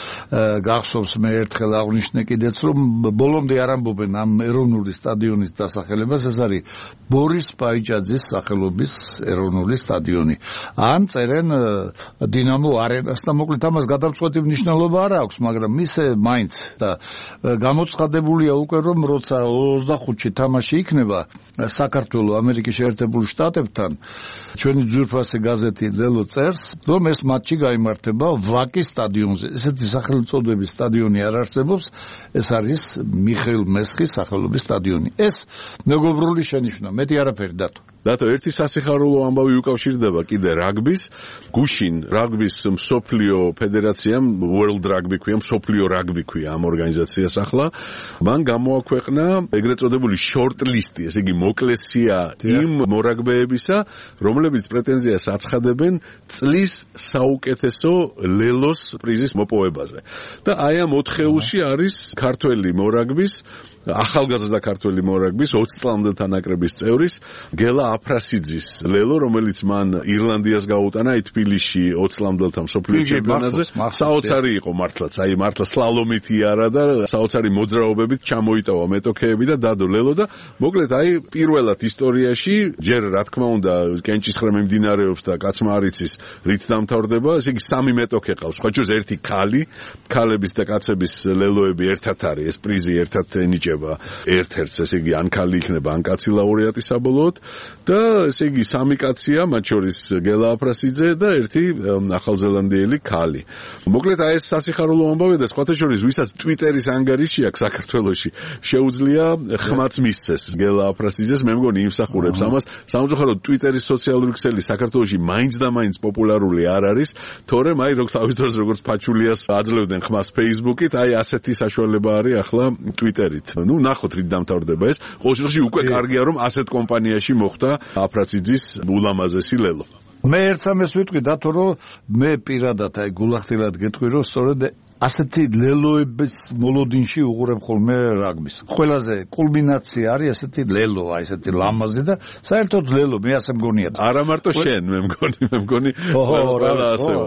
გახსოვს მე ერთხელ აღვნიშნე კიდეც რომ ბოლომდე არ ამბობენ ამ ეროვნული სტადიონის დასახელებას. ეს არის ბორის პაიჭაძის სახელობის ეროვნული სტადიონი. ან წერენ დინამო არენას და მოკლედ ამას გადამწყვეტი მნიშვნელობა არ აქვს, მაგრამ ისე მაინც და გამოცხადებულია უკვე რომ როცა 25-ში თამაში იქნება საქართველოს ამერიკის შეერთებული შტატებთან, ჩვენი ძვირფასი გაზეთი ლელო წერს, რომ ეს მატჩი გაიმართება ვაკის სტადიონზე. ესეთი სახელწოდების სტადიონი არ არსებობს, ეს არის მიხეილ მსხის სახელობის სტადიონი. ეს მეგობრული შენიშვნა, მეტი არაფერი დათო. დათო, ერთი სასიხარულო ამბავი უკავშირდება კიდე რაგბის. გუშინ რაგბის მსოფლიო ფედერაციამ, World Rugby ქვია, მსოფლიო რაგბი ქვია ამ ორგანიზაციას ახლა, მან გამოაქვეყნა ეგრეთ წოდებული short list-ი, ესე იგი მოკლესია იმ მორაგბეებისა, რომლებიც პრეტენზიას აცხადებენ წლის საუკეთესო ლელოს პრიზის მოპოვებაზე. და აი ამ 4-ში არის ქართველი მორაგბის, ახალგაზრდა ქართველი მორაგბის 20 წლამდე თანაკრების წევრის გელა აფრასიძის ლელო, რომელიც მან ირლანდიას გაუტანა თბილისში 20 წლამდელთა მსოფლიო ჩემპიონატზე. საოცარი იყო მართლაც, აი მართლა სლალომითი არა და საოცარი მოძრაობებით ჩამოიტავა მეტოქეები და დადო ლელო და მოკლედ აი პირველად ისტორიაში ჯერ რა თქმა უნდა კენჭისხრა მიმდინარეობს და კაცმა არ იცის რით დამთავრდება, ესე იგი 3 მეტოქე ყავს. სხვა ჯერს ერთი ქალების და კაცების ლელოები ერთად არის, ეს პრიზი ერთად ენიჭება ერთ-ერთს, ესე იგი ან ქალი იქნება, ან კაცი ლაურეატი საბოლოოდ და ესე იგი 3 კაცია, მათ შორის გელა აფრასიძე და ერთი ახალზელანდიელი ქალი. მოკლედ აი ეს სასიხარულო ამბავია და სხვათა შორის ვისაც ტვიტერის ანგარიში აქვს საქართველოში, შეუძლია ხმაც მისცეს გელა აფრასიძეს, მე მგონი იმსახურებს ამას. სამწუხაროდ ტვიტერის სოციალური ქსელი საქართველოში მაინც და მაინც პოპულარული არ არის, თორემ აი თავის დროს როგორც ფაჩულიას აძლევდნენ ხმას Facebook-ით, აი ასეთი საშუალება არის ახლა ტვიტერით. ნუ ნახოთ რით დამთავრდება ეს. ყოველ შემთხვევაში უკვე კარგია რომ ასეთ კომპანიაში მოხდა აფრასიძის ულამაზესი ლელო. მე ერთამეს ვიტყვი დათო რომ მე პირადად აი გულახდილად გეტყვი რომ სწორედ ასეთი ლელოების მოლოდინში უყურებ ხოლმე რაგბის. ყველაზე კულმინაცია არის ასეთი ლელო, აი ესეთი ლამაზი და საერთოდ ლელო, მე ასე მგონია. არა მარტო შენ, მე მგონი ყველა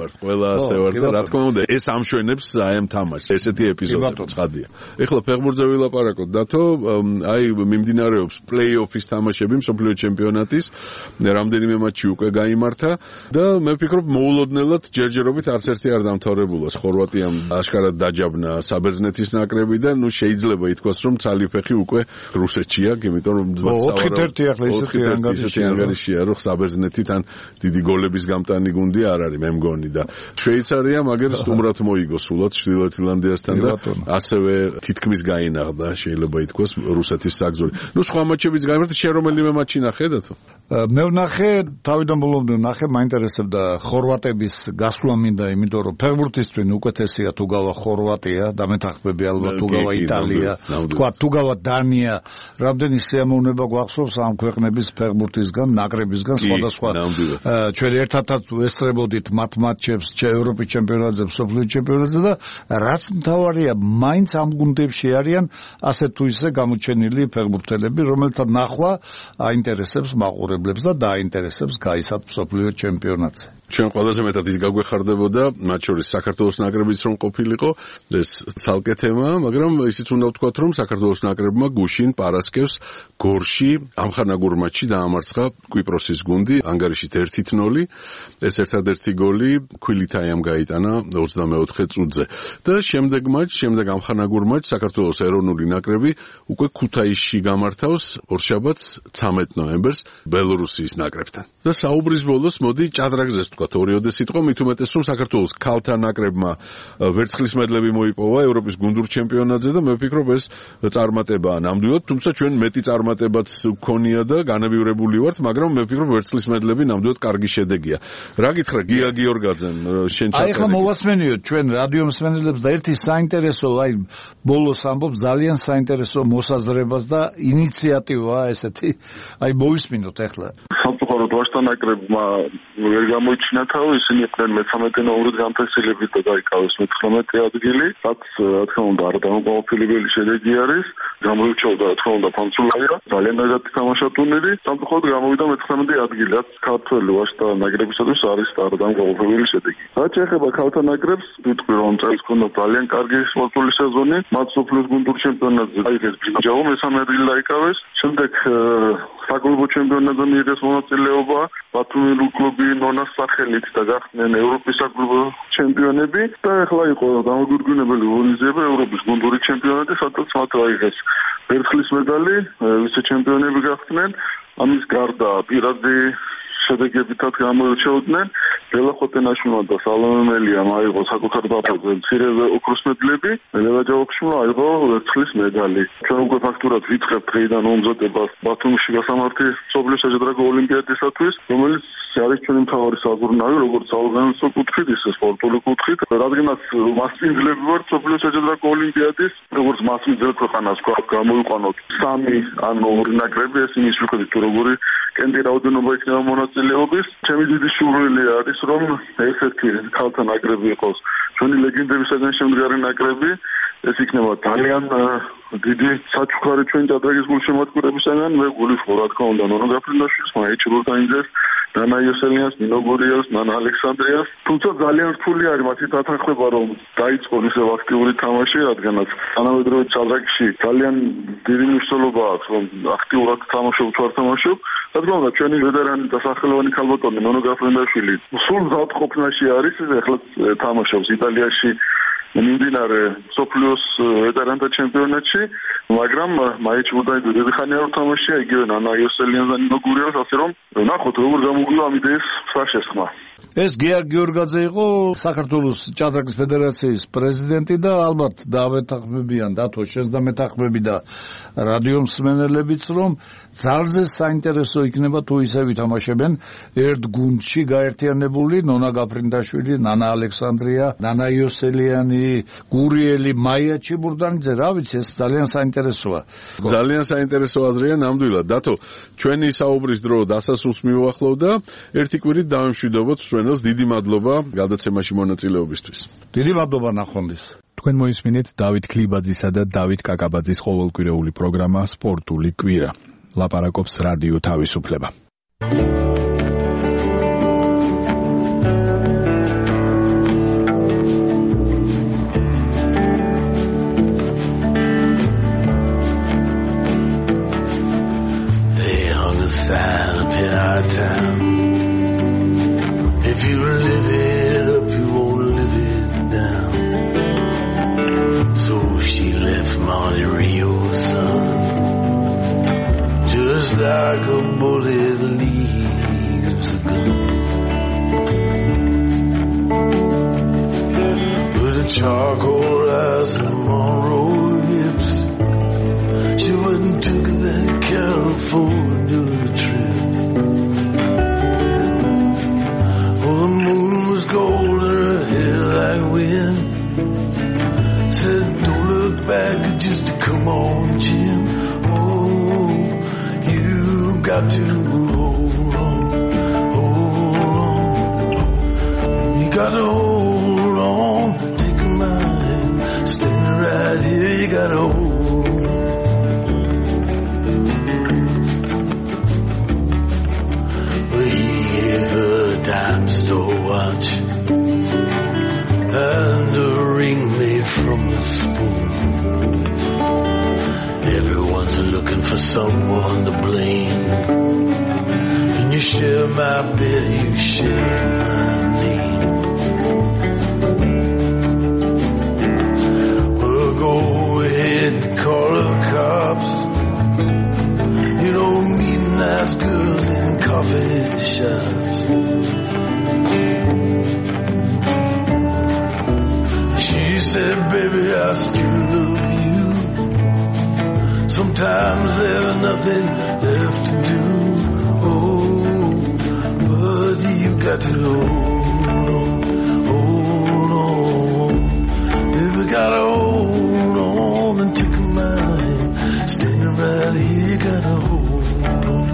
ასე ვარ და რა თქმა უნდა ეს ამშვენებს აი ამ თამაშს, ესეთი ეპიზოდები ცხადია. ეხლა ფეხბურთზე ვილაპარაკოთ დათო, აი მიმდინარეობს პლეი-ოფის თამაშები მსოფლიო ჩემპიონატის, რამდენიმე მატჩი უკვე გაიმართა და მე ვფიქრობ მოულოდნელად ჯერჯერობით არც ერთი არ დამთავრებულა ხორვატიამ აშკარად დაჯაბნა საბერძნეთის ნაკრები და ნუ შეიძლება ითქვას რომ ცალიფეხი უკვე რუსეთშია, იმიტომ რომ 4-1 ახლა ისეთი ანგარიშია რომ საბერძნეთი თან დიდი გოლების გამტანი გუნდი არ არის მე მგონი და შვეიცარია მაგერ სტუმრად მოიგო სულად ჩრდილოეთ ირლანდიასთან და ასევე თითქმის გაინაღდა შეიძლება ითქვას რუსეთის საგზური. ნუ სხვა მატჩებიც გამართა, შენ რომელიმე მატჩი ნახე და თუ? მე ვნახე, თავიდან ბოლომდე ვნახე, მაინტერესებდა ხორვატების გასვლა მინდა, იმიტომ რომ ფეხბურთისთვის უკეთესია თუ გავა ხორვატია და მეთანხმები ალბათ თუ გავა იტალია, თქვა თუ გავა დანია, რამდენი სიამოვნება გვახსოვს ამ ქვეყნების ფეხბურთისგან, ნაკრებისგან, სხვადასხვა ჩვენ ერთადაც ვესწრებოდით მათ მატჩებს ევროპის ჩემპიონატზე, მსოფლიო ჩემპიონატზე და რაც მთავარია, მაინც ამ გუნდებში არიან ასე თუ ისე გამოჩენილი ფეხბურთელები, რომელთა ნახვა აინტერესებს მაყურებლებს და დააინტერესებს გაისად მსოფლიო ჩემპიონატზე. ჩვენ ყველაზე მეტად ის გაგვეხარდებოდა მათ შორის საქართველოს ნაკრებიც რომ ყოფილიყო, ეს ცალკე თემა, მაგრამ ისიც უნდა ვთქვათ რომ საქართველოს ნაკრებმა გუშინ პარასკევს გორში ამხანაგურ მატჩში დაამარცხა კვიპროსის გუნდი ანგარიშით 1-0. ეს ერთადერთი გოლი ქვილითაიამ გაიტანა 24 წუთზე. და შემდეგ ამხანაგურ მატჩს საქართველოს ეროვნული ნაკრები უკვე ქუთაისში გამართავს ორშაბათს 13 ნოემბერს ბელორუსიის ნაკრებთან. და საუბრის ბოლოს მოდი ჭადრაგზეს თქვა ორიოდე სიტყვა, მით უმეტეს რომ საქართველოს ქალთა ნაკრებმა ვერცხლის მედლები მოიპოვა ევროპის გუნდურ ჩემპიონატზე და მე ვფიქრობ ეს წარმატებაა ნამდვილად, თუმცა ჩვენ მეტი წარმატებაც გქონია და განებივრებული ვართ, მაგრამ მე ვფიქრობ ვერცხლის მედლები ნამდვილად კარგი შედეგია. რა გითხრა გია გიორგაძემ შენ ჩაწერე? აი ხა მოვასმენიოთ ჩვენ რადიო მსმენელებს და ერთი საინტერესო, აი ბოლოს ამბობ ძალიან საინტერესო მოსაზრებას და ინიციატივაა ესეთი. აი მოვისმინოთ ახლა. სამწუხაროდ ვაჟთა ნაკრებმა ვერ გამოიჩინა თავი, ისინი იყვნენ მე-13 ნოემბრის განთავსებით და დაიკავეს მე-19 ადგილი, რაც რა თქმა უნდა არ დამოუკიდებელი შედეგი არის. გამოირჩეოდა რა თქმა უნდა ფანცულაია, ძალიან მაგარი თამაშა ტურნირი, სამწუხაროდ გამოვიდა მე-19 ადგილი, რაც ქართველი ვაჟთა ნაკრებისათვის არის არ დამოუკიდებელი შედეგი. რაც შეეხება ქალთა ნაკრებს, ვიტყვი რომ წელს ქონდა ძალიან კარგი სპორტული სეზონი, მათ სოფლის გუნდურ ჩემპიონატზე აიღეს ბიჯაო მე-3 ადგილი დაიკავეს, შემდეგ საკლუბო ჩემპიონატზე მიიღეს მონაწილეობა, ბათუმელი კლუბი ნონას სახელით და გახდნენ ევროპის საკლუბო ჩემპიონები და ახლა იყო დამოუკიდებელი ღონისძიება ევროპის გუნდური ჩემპიონატი, სადაც მათ აიღეს ვერცხლის медали, ვიცე-ჩემპიონები გახდნენ. ამის გარდა პირადი შედეგებითაც გამოირჩეოდნენ. ბელახოტენაშვილმა და სალომემელიამ აიღო საკუთარ დაფაზე მცირე ოქროს მედლები, ლელა ჯავახიშვილმა აიღო ვერცხლის медали. ჩვენ უკვე ფაქტურად ვიწყებთ დღეიდან მომზადებას ბათუმში გასამართი მსოფლიო საჯადრაგო ოლიმპიადისათვის, რომელიც არის ჩვენი მთავარი საზრუნავი, როგორც საორგანიზო კუთხით, ისე სპორტული კუთხით. რადგანაც მასპინძლები ვართ მსოფლიო საჯადრაგო ოლიმპიადის, როგორც მასპინძელ ქვეყანას გამოიყვანოთ 3 ან 2 ნაკრები, ეს იმის მიხედვით თუ როგორი კენტი რაოდენობა იქნება მონაწილეობის. ჩემი დიდი სურვილი არის რომ ერთ-ერთი ქალთა ნაკრები იყოს ჩვენი ლეგენდებისაგან შემდგარი ნაკრები. ეს იქნება ძალიან დიდი საჩუქარი ჩვენი ჭადრაგის გულშემატკივრებისაგან. მე გულისხმობ რა თქმა უნდა ნონო გაფრინდაშვილს, მაია ჩურტაინძეს, ნანა იოსელიანს, ნინო გურიელს, ნანა ალექსანდრიას. თუმცა ძალიან რთული არის მათი დათანხმება რომ დაიწყონ ისევ აქტიური თამაში, რადგანაც თანამედროვე ჭადრაგში ძალიან დიდი მნიშვნელობა აქვს რომ აქტიურად თამაშობ თუ არ თამაშობ. რა თქმა უნდა ჩვენი ვეტერანი და სახელოვანი ქალბატონი ნონო გაფრინდაშვილი სულ ზავთყოფნაში არის, ეხლა თამაშობს იტალიაში მიმდინარე სოფლიოს ვეტერანთა ჩემპიონატში, მაგრამ მაიჩ მუდაიძე დიდი ხანია რომ თამაშია, იგივე ნანა იოსელიანს და ნინო გურიელს, ასე რომ ნახოთ როგორ გამოგვივა ამ იდეის საშესხმა. ეს გია გიორგაძე იყო საქართველოს ჭადრაგის ფედერაციის პრეზიდენტი და ალბათ დამეთანხმებიან დათო შენს და მეთანხმები და რადიო მსმენელებიც რომ ძალზე საინტერესო იქნება თუ ისე ვითამაშებენ ერთ გუნდში გაერთიანებული ნონა გაფრინდაშვილი, ნანა ალექსანდრია, ნანა იოსელიანი, გურიელი, მაია ჩიბურდანიძე, რა ვიცი, ეს ძალიან საინტერესოა. ძალიან საინტერესო აზრია ნამდვილად. დათო, ჩვენი საუბრის დრო დასასრულს მიუახლოვდა, ერთი კვირით დავემშვიდობოთ ჩვენს დიდი მადლობა გადაცემაში მონაწილეობისთვის. დიდი მადლობა ნახვამდის. თქვენ მოისმინეთ დავით ქლიბაძისა და დავით კაკაბაძის ყოველკვირეული პროგრამა სპორტული კვირა. ლაპარაკობს რადიო თავისუფლება. If you live it up, you won't live it down. left Monte Rio, son, just like a bullet leaves a gun. With a charcoal eyes and Monroe hips, she went and took that California trip. Oh, the moon was gold and her hair like wind. Said, don't look back, just to come on, Jim. Oh, you got to hold on, you got to hold on, take a mind, standing right here, you got to hold on. Well, he gave her a dime store watch and a ring made from a spoon. Everyone's looking for someone to blame. And you share my bed, you share my name. Well, go ahead and call the cops. You don't meet nice girls in coffee shops. She said, baby, I still love you. Sometimes there's nothing left to do. Oh, but you got to hold on. Baby, gotta hold on and take a mind. Standing right here, you gotta hold on.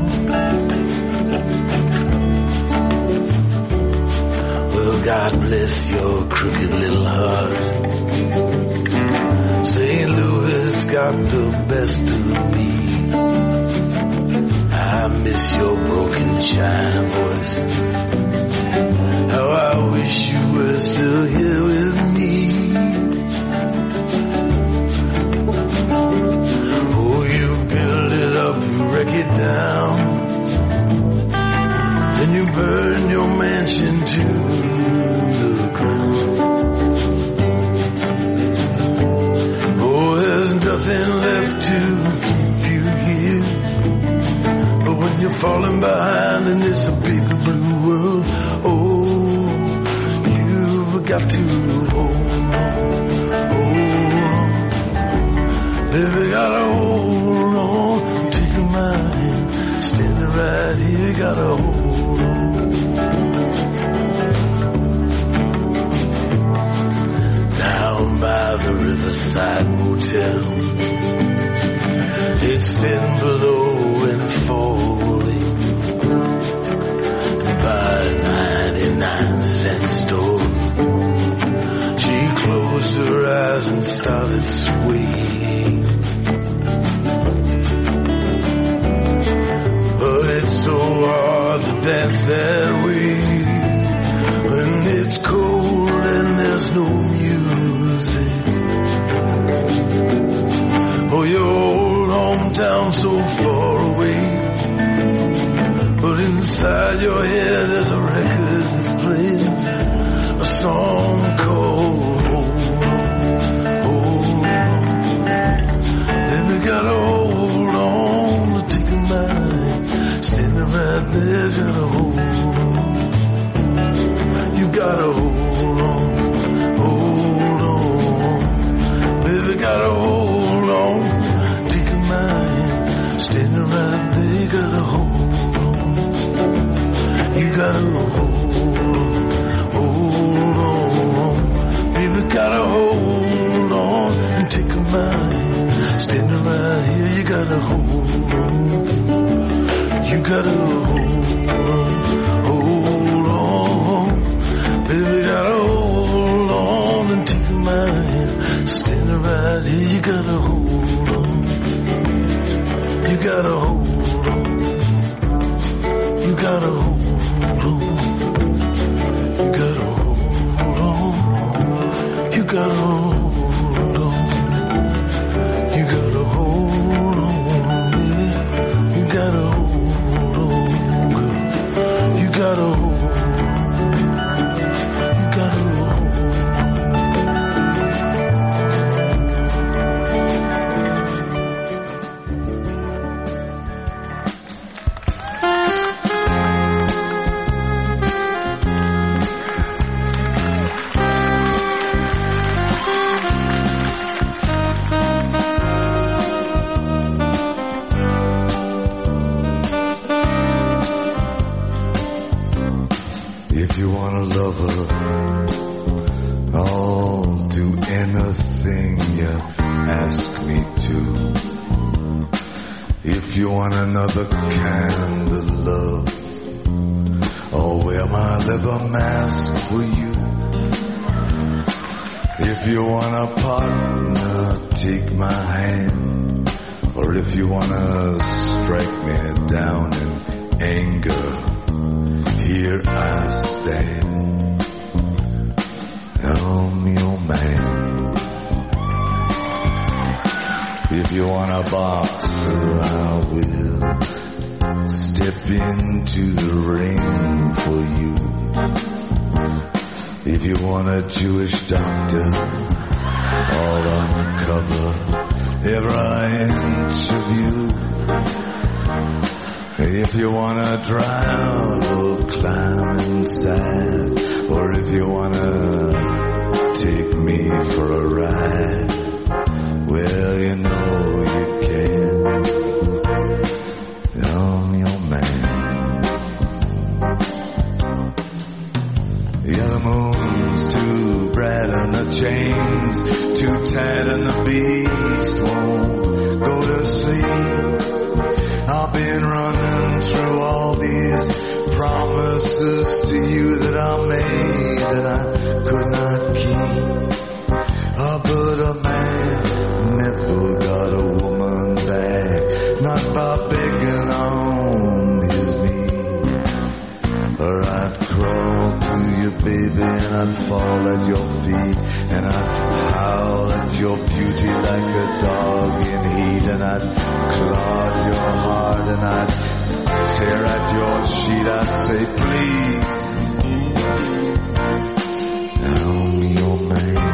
Well, God bless your crooked little heart. St. Louis got the best of me. I miss your broken China voice. How I wish you were still here with me. Oh, you build it up, you wreck it down, and you burn your mansion to the ground. There's nothing left to keep you here. But when you're falling behind and it's a big blue world, oh, you've got to hold on. Baby, gotta hold on. Take a mind, standing right here, gotta hold on. Down by the Riverside Motel, it's thin below and falling. By a 99-cent store, she closed her eyes and started swaying. But it's so hard to dance that way when it's cold and there's no music. Oh, your old hometown so far away, but inside your head there's a record that's playing a song called Hold On. Baby, gotta hold on to take a mind, standing right there, gotta hold on. You gotta hold on, baby, gotta hold on, take a mind, standing right there, you gotta hold on. You gotta hold on, baby, gotta hold on, and take a mind, standing right here, you gotta hold on. You gotta hold on, baby, gotta hold on and take a mind, standing right here, you gotta hold on. You gotta hold on. You gotta hold on. You gotta hold on. You gotta hold on. You gotta hold on, baby. You gotta hold on, girl. You gotta hold on. You gotta hold on. If you want another kind of love, I'll wear my leather mask for you. If you want a partner, take my hand. Or if you want to strike me down in anger, here I stand. I'm your man. If you want a boxer, I will step into the ring for you. If you want a Jewish doctor, I'll uncover every inch of you. If you want to drive or climb inside, or if you want to take me for a ride, well, you know you can. I'm your man. Yeah, the moon's too bright and the chains too tight and the beast won't go to sleep. I've been running through all these promises to you that I made that I could not keep. But a man never got a woman back, not by begging on his knee. Or I'd crawl to you, baby, and I'd fall at your feet, and I'd howl at your beauty like a dog in heat, and I'd claw at your heart, and I'd tear at your sheet. I'd say, please, I'm your man.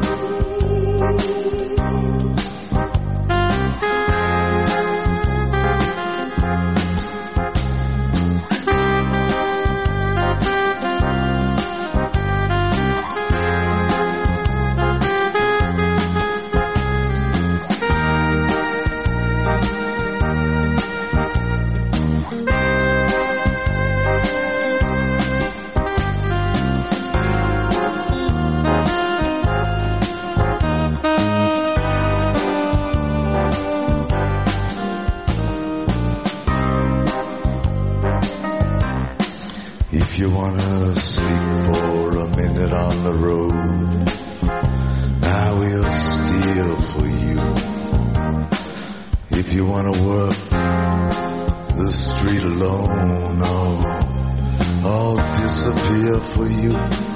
If you wanna sleep for a minute on the road, I will steal for you. If you wanna work the street alone, I'll disappear for you.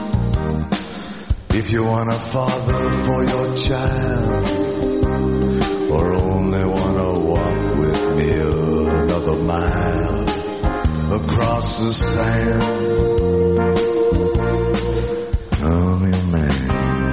If you want a father for your child, or only wanna walk with me another mile across the sand, I'm your man.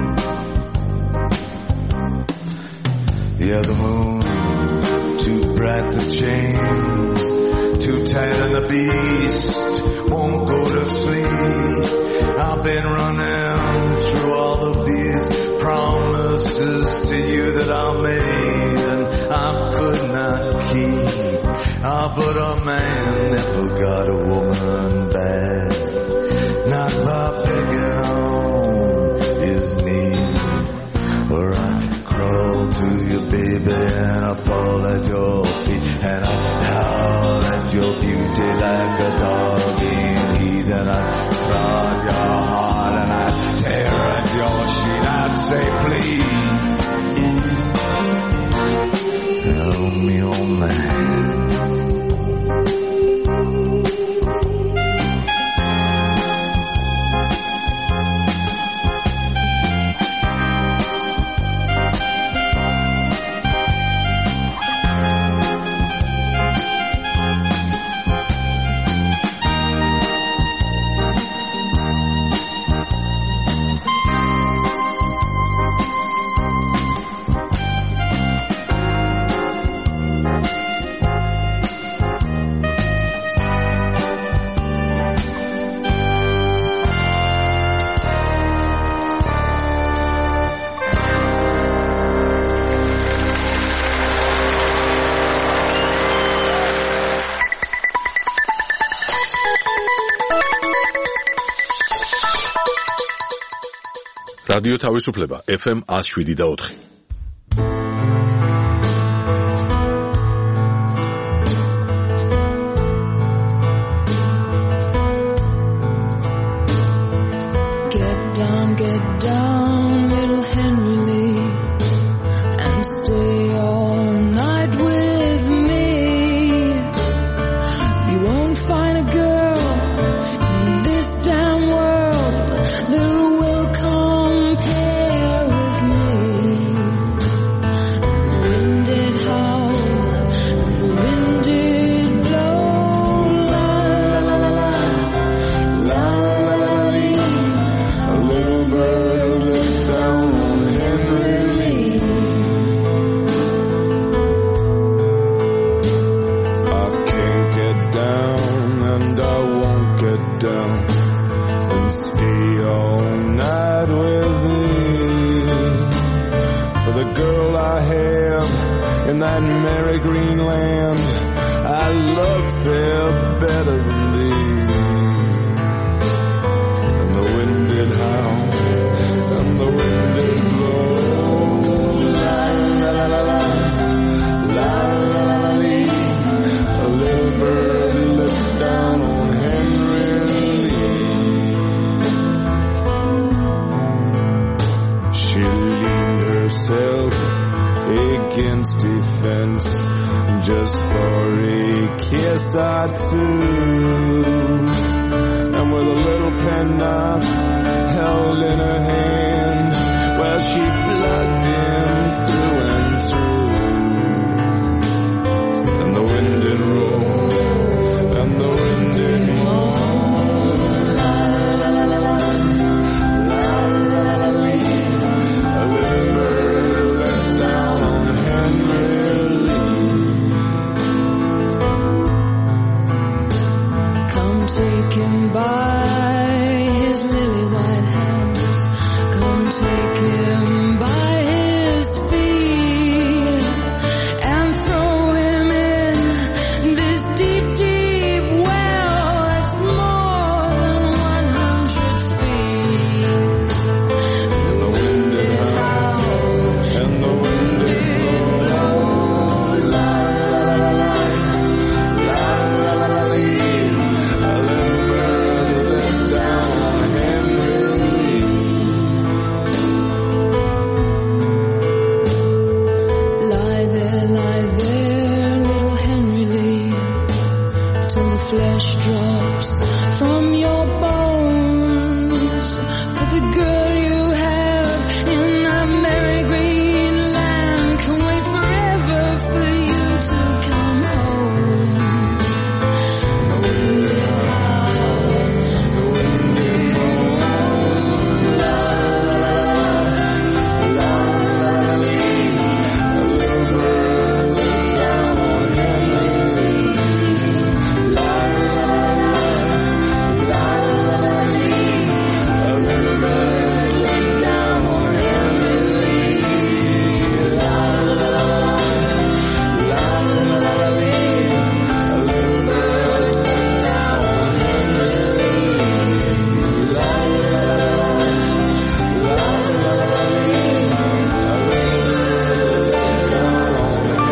Yeah, the moon too bright, the chains too tight, and the beast won't go to sleep. I've been running through all of these promises to you that I made and I could not keep. But a man never got a woman back, not by begging on his knees. Or I'd crawl to you, baby, and I'd fall at your feet, and I'd howl at your beauty like a dog in heat, and I'd claw at your heart, and I'd tear at your sheet. I'd say, please, I'm your man. რადიო თავისუფლება FM 107.4. down and stay all night with thee. For the girl I have in that merry green land, I love fair better than thee. And the wind did howl, and the wind did blow. La la la la la, la la la lee. A little bird looked down on Henry Lee. She leaned herself against a fence just for a kiss or two, and with a little penknife held in her hand, well, she plugged him through and through. And the wind did roll, and the wind did moan. La la la la la, la la la la lee. A little bird let down on Henry Lee. Come take him by his lily white hands. Come take him by his feet and throw him in this deep, deep well that's more than 100 feet. And the wind did howl, and the wind did blow. La la la la, la la la la lee. A little bird let down on Henry Lee. lie there, little Henry Lee, till the flesh drops from your bones. For the girl you have in that merry green land can wait forever for you to come home. The wind did howl, the wind did moan. La la la la, la la la lee. A little bird let down on Henry Lee. La la la la, la la la lee. A little bird let down on Henry Lee. La la la la, la la la lee. A little bird let down on Henry Lee. La la la la, la la la lee. A little bird let down on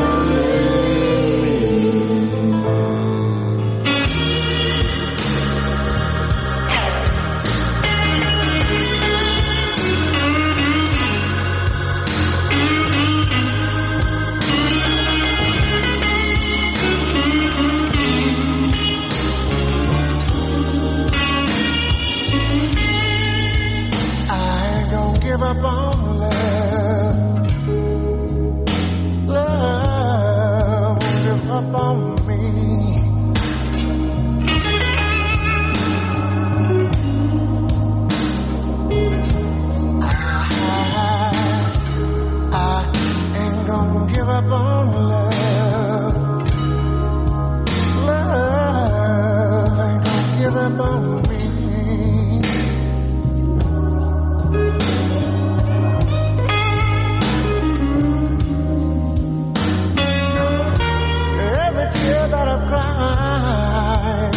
I ain't gonna give up on love. Love won't give up on me. I ain't gonna give up on love. Love ain't gonna give up on me. Every tear that I've cried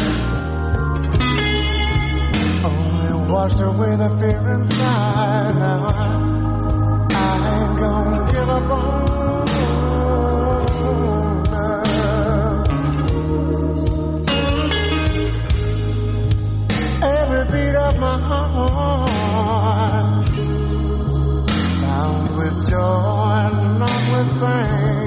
only washed away the fear inside. Now I ain't gonna give up on love. Every beat of my heart bound with joy and not with pain.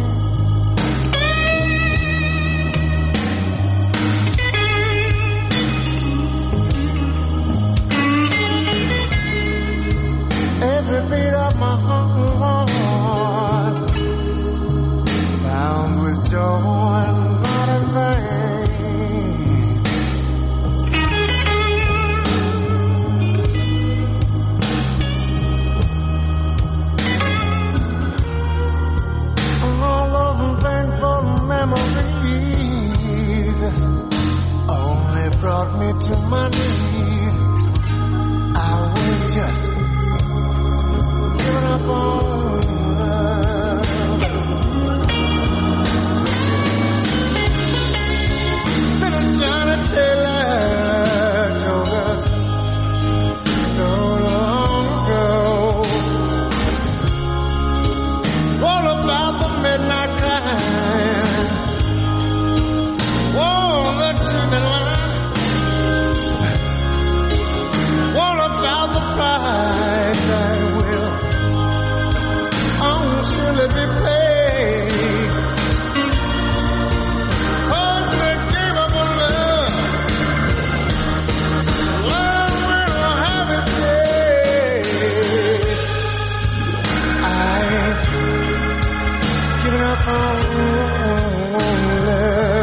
Every beat of my heart bound with joy and not in vain. All of them painful memories only brought me to my knees. I was just giving up on love. Little Johnny Taylor told us so long ago all about the midnight climb, all the treatment line, all about the price that will surely be paid. Oh, the game of love, love will have its day. I ain't giving up on love.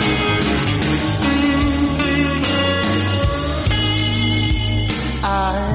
I